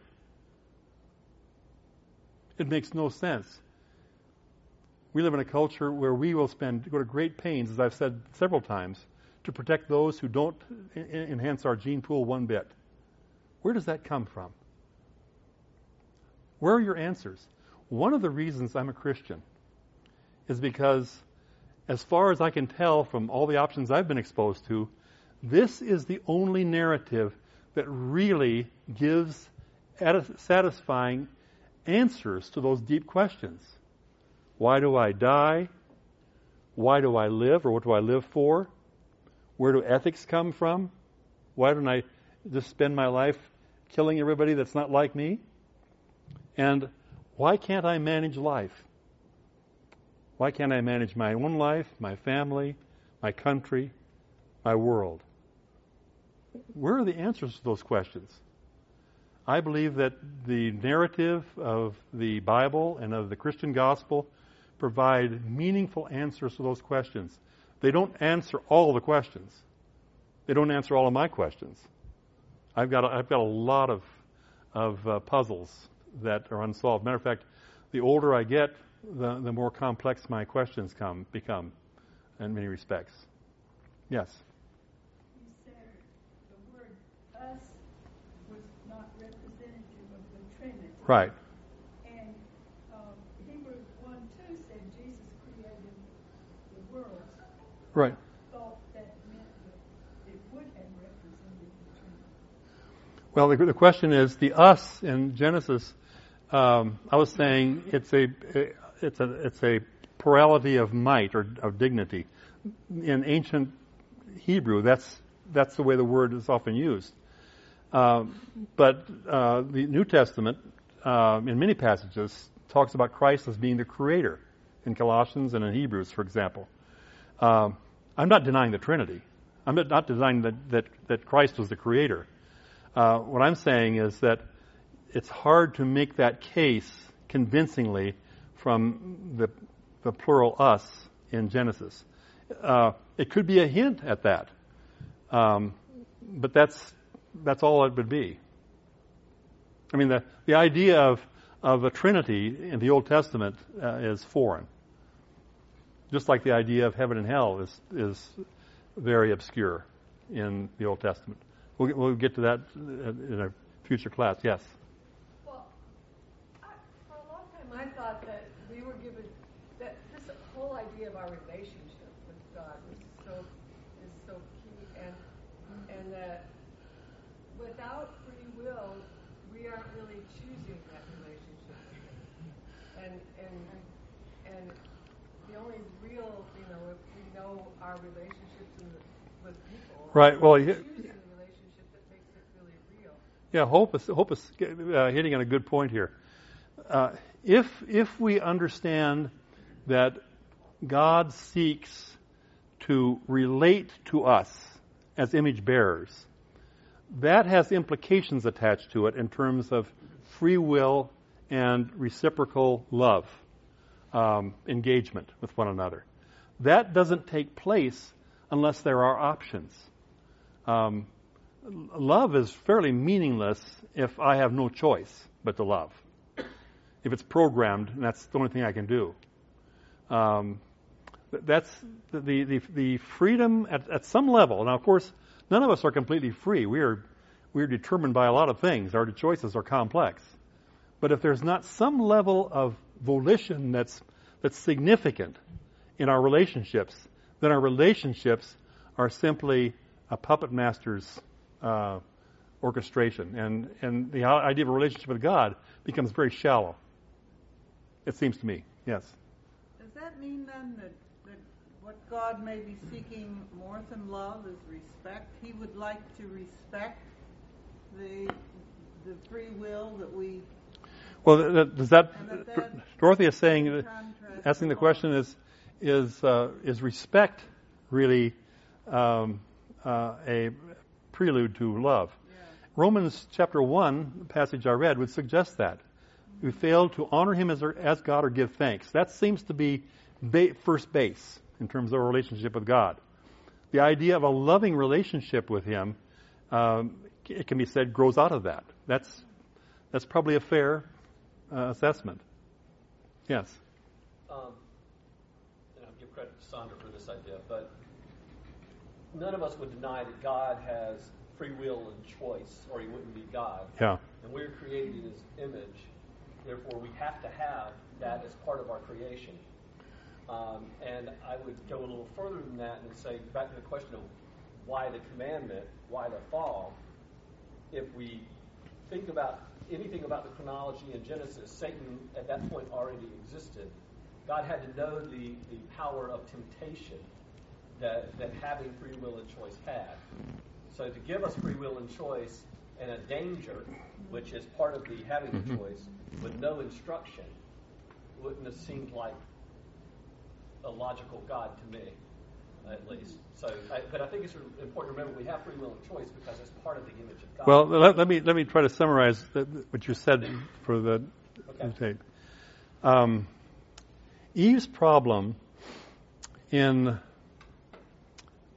It makes no sense. We live in a culture where we will go to great pains, as I've said several times, to protect those who don't enhance our gene pool one bit. Where does that come from? Where are your answers? One of the reasons I'm a Christian is because, as far as I can tell from all the options I've been exposed to, this is the only narrative that really gives satisfying answers to those deep questions. Why do I die? Why do I live, or what do I live for? Where do ethics come from? Why don't I just spend my life killing everybody that's not like me? And why can't I manage life? Why can't I manage my own life, my family, my country, my world? Where are the answers to those questions? I believe that the narrative of the Bible and of the Christian gospel provide meaningful answers to those questions. They don't answer all the questions. They don't answer all of my questions. I've got a lot of puzzles that are unsolved. Matter of fact, the older I get, the more complex my questions become in many respects. Yes? You said the word us was not representative of the Trinity. Right. And Hebrews 1:2 said Jesus created the world. Right. I thought that meant that it would have represented the Trinity. Well, the question is the us in Genesis. I was saying it's a plurality of might or of dignity. In ancient Hebrew, that's the way the word is often used. But the New Testament, in many passages, talks about Christ as being the creator. In Colossians and in Hebrews, for example. I'm not denying the Trinity. I'm not denying that Christ was the creator. What I'm saying is that it's hard to make that case convincingly from the plural us in Genesis. It could be a hint at that, but that's all it would be. I mean, the idea of a Trinity in the Old Testament is foreign. Just like the idea of heaven and hell is very obscure in the Old Testament. We'll get to that in a future class. Yes. Well, for a long time I thought that we were given that this whole idea of our relationship with God is so key, and that without free will we aren't really choosing that relationship with Him. And the only real, if we know our relationships with people, right? Well, choosing the relationship that makes it really real. Yeah, Hope is hitting on a good point here. If we understand that God seeks to relate to us as image bearers, that has implications attached to it in terms of free will and reciprocal love, engagement with one another. That doesn't take place unless there are options. Love is fairly meaningless if I have no choice but to love. If it's programmed, and that's the only thing I can do. That's the freedom at some level. Now, of course, none of us are completely free. We're determined by a lot of things. Our choices are complex. But if there's not some level of volition that's significant in our relationships, then our relationships are simply a puppet master's orchestration. And the idea of a relationship with God becomes very shallow. It seems to me, yes. Does that mean then that what God may be seeking more than love is respect? He would like to respect the free will that we... Well, does that... Dorothy is saying, asking the question is respect really a prelude to love? Yeah. Romans chapter 1, the passage I read, would suggest that. We fail to honor Him as God or give thanks. That seems to be first base in terms of our relationship with God. The idea of a loving relationship with Him, it can be said, grows out of that. That's probably a fair assessment. Yes? And I'll give credit to Sandra for this idea, but none of us would deny that God has free will and choice, or He wouldn't be God. Yeah. And we're created in His image. Therefore, we have to have that as part of our creation. And I would go a little further than that and say, back to the question of why the commandment, why the fall. If we think about anything about the chronology in Genesis, Satan at that point already existed. God had to know the power of temptation that having free will and choice had. So to give us free will and choice and a danger, which is part of the having the choice, with no instruction, wouldn't have seemed like a logical God to me, at least. So, but I think it's important to remember we have free will and choice because it's part of the image of God. Well, let me try to summarize what you said for the tape. Eve's problem in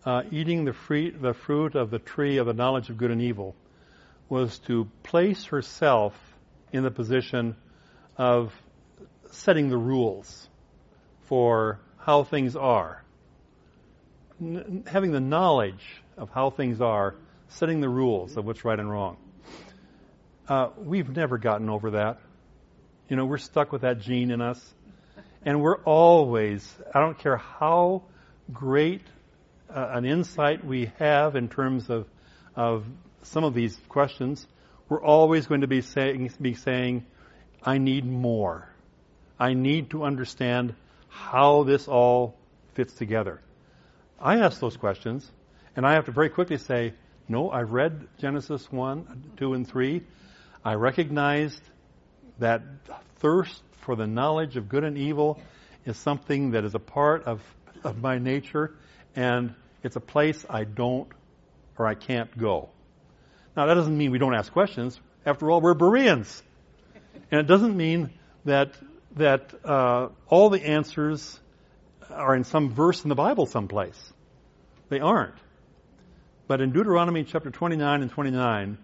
eating the fruit of the tree of the knowledge of good and evil was to place herself in the position of setting the rules for how things are. Having the knowledge of how things are, setting the rules of what's right and wrong. We've never gotten over that. We're stuck with that gene in us. And we're always, I don't care how great an insight we have in terms of some of these questions, we're always going to be saying, I need more. I need to understand how this all fits together. I ask those questions, and I have to very quickly say, no, I've read Genesis 1, 2, and 3. I recognized that thirst for the knowledge of good and evil is something that is a part of my nature, and it's a place I can't go. Now, that doesn't mean we don't ask questions. After all, we're Bereans. And it doesn't mean that all the answers are in some verse in the Bible someplace. They aren't. But in Deuteronomy chapter 29 and 29,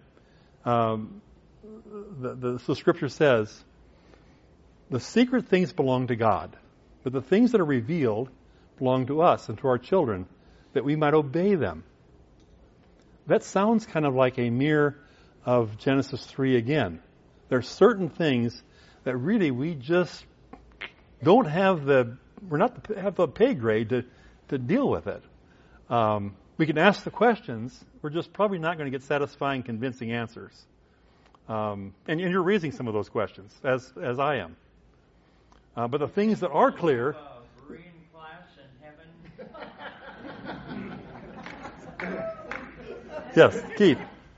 the scripture says, the secret things belong to God, but the things that are revealed belong to us and to our children, that we might obey them. That sounds kind of like a mirror of Genesis 3 again. There are certain things that really we just don't have have the pay grade to deal with it. We can ask the questions. We're just probably not going to get satisfying, convincing answers. And you're raising some of those questions, as I am. But the things that are clear. Marine class in heaven. Yes, Keith.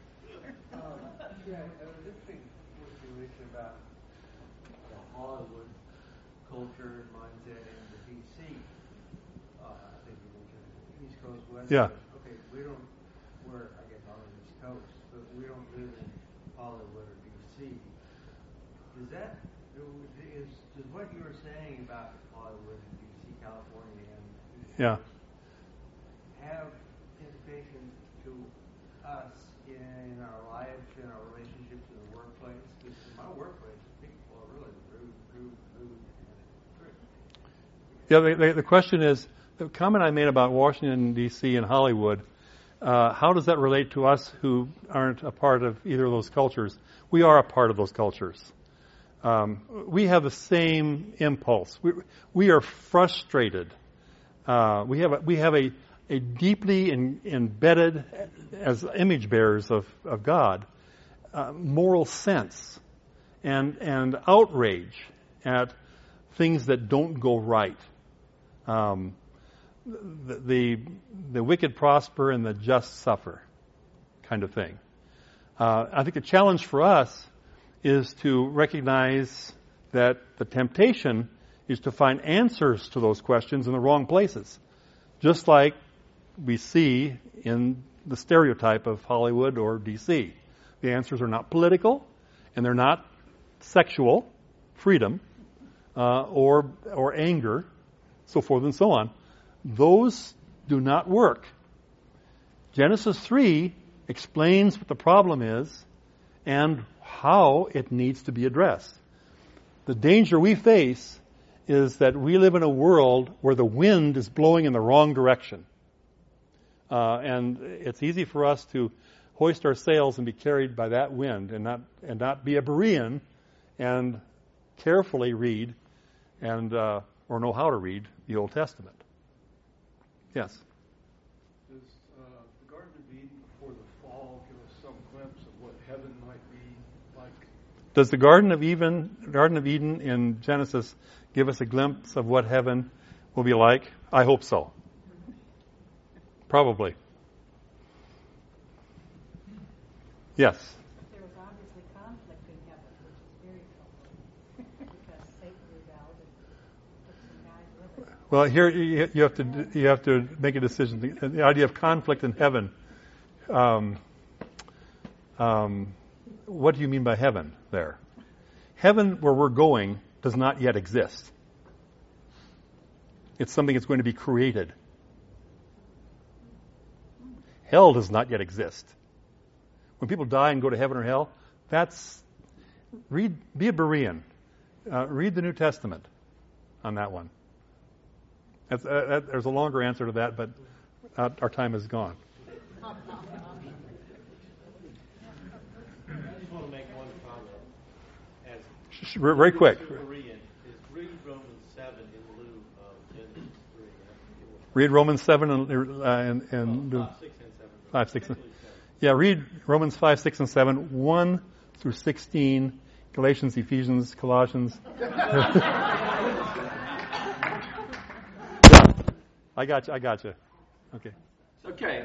Listening to you about the Hollywood culture and mindset and the DC. I think you mentioned East Coast, West Yeah. Coast. Okay, we're, I guess, on the East Coast, but we don't live in Hollywood or DC. Does what you were saying about Hollywood and DC, California, and Yeah. have implications to us in our lives, in our relationships in the workplace? Because in my workplace, people are really rude. Yeah, the question is, the comment I made about Washington, D.C. and Hollywood, how does that relate to us who aren't a part of either of those cultures? We are a part of those cultures. We have the same impulse. We are frustrated. We have a deeply embedded, as image bearers of God, moral sense and outrage at things that don't go right. The wicked prosper and the just suffer, kind of thing. I think the challenge for us is to recognize that the temptation is to find answers to those questions in the wrong places. Just like we see in the stereotype of Hollywood or DC. The answers are not political, and they're not sexual, freedom, or anger, so forth and so on. Those do not work. Genesis 3 explains what the problem is and how it needs to be addressed. The danger we face is that we live in a world where the wind is blowing in the wrong direction. And it's easy for us to hoist our sails and be carried by that wind and not be a Berean and carefully read or know how to read the Old Testament. Yes? Does the Garden of Eden before the fall give us some glimpse of what heaven might be like? Does the Garden of Eden in Genesis give us a glimpse of what heaven will be like? I hope so. Probably. Yes? There was obviously conflict in heaven, which is very troubling, because Satan rebelled and took some guys with it. Well, here you have to make a decision. The idea of conflict in heaven. What do you mean by heaven there? Heaven, where we're going, does not yet exist. It's something that's going to be created. Hell does not yet exist. When people die and go to heaven or hell, be a Berean. Read the New Testament on that one. There's a longer answer to that, but our time is gone. I just want to make one comment. Very quick. Berean, read Romans 7 in lieu of Genesis 3. Read Romans 7 and 5, 6, and 7. 5, 6, and 7. Yeah, read Romans 5, 6, and 7, 1 through 16, Galatians, Ephesians, Colossians. Yeah, I got you. Okay. Okay.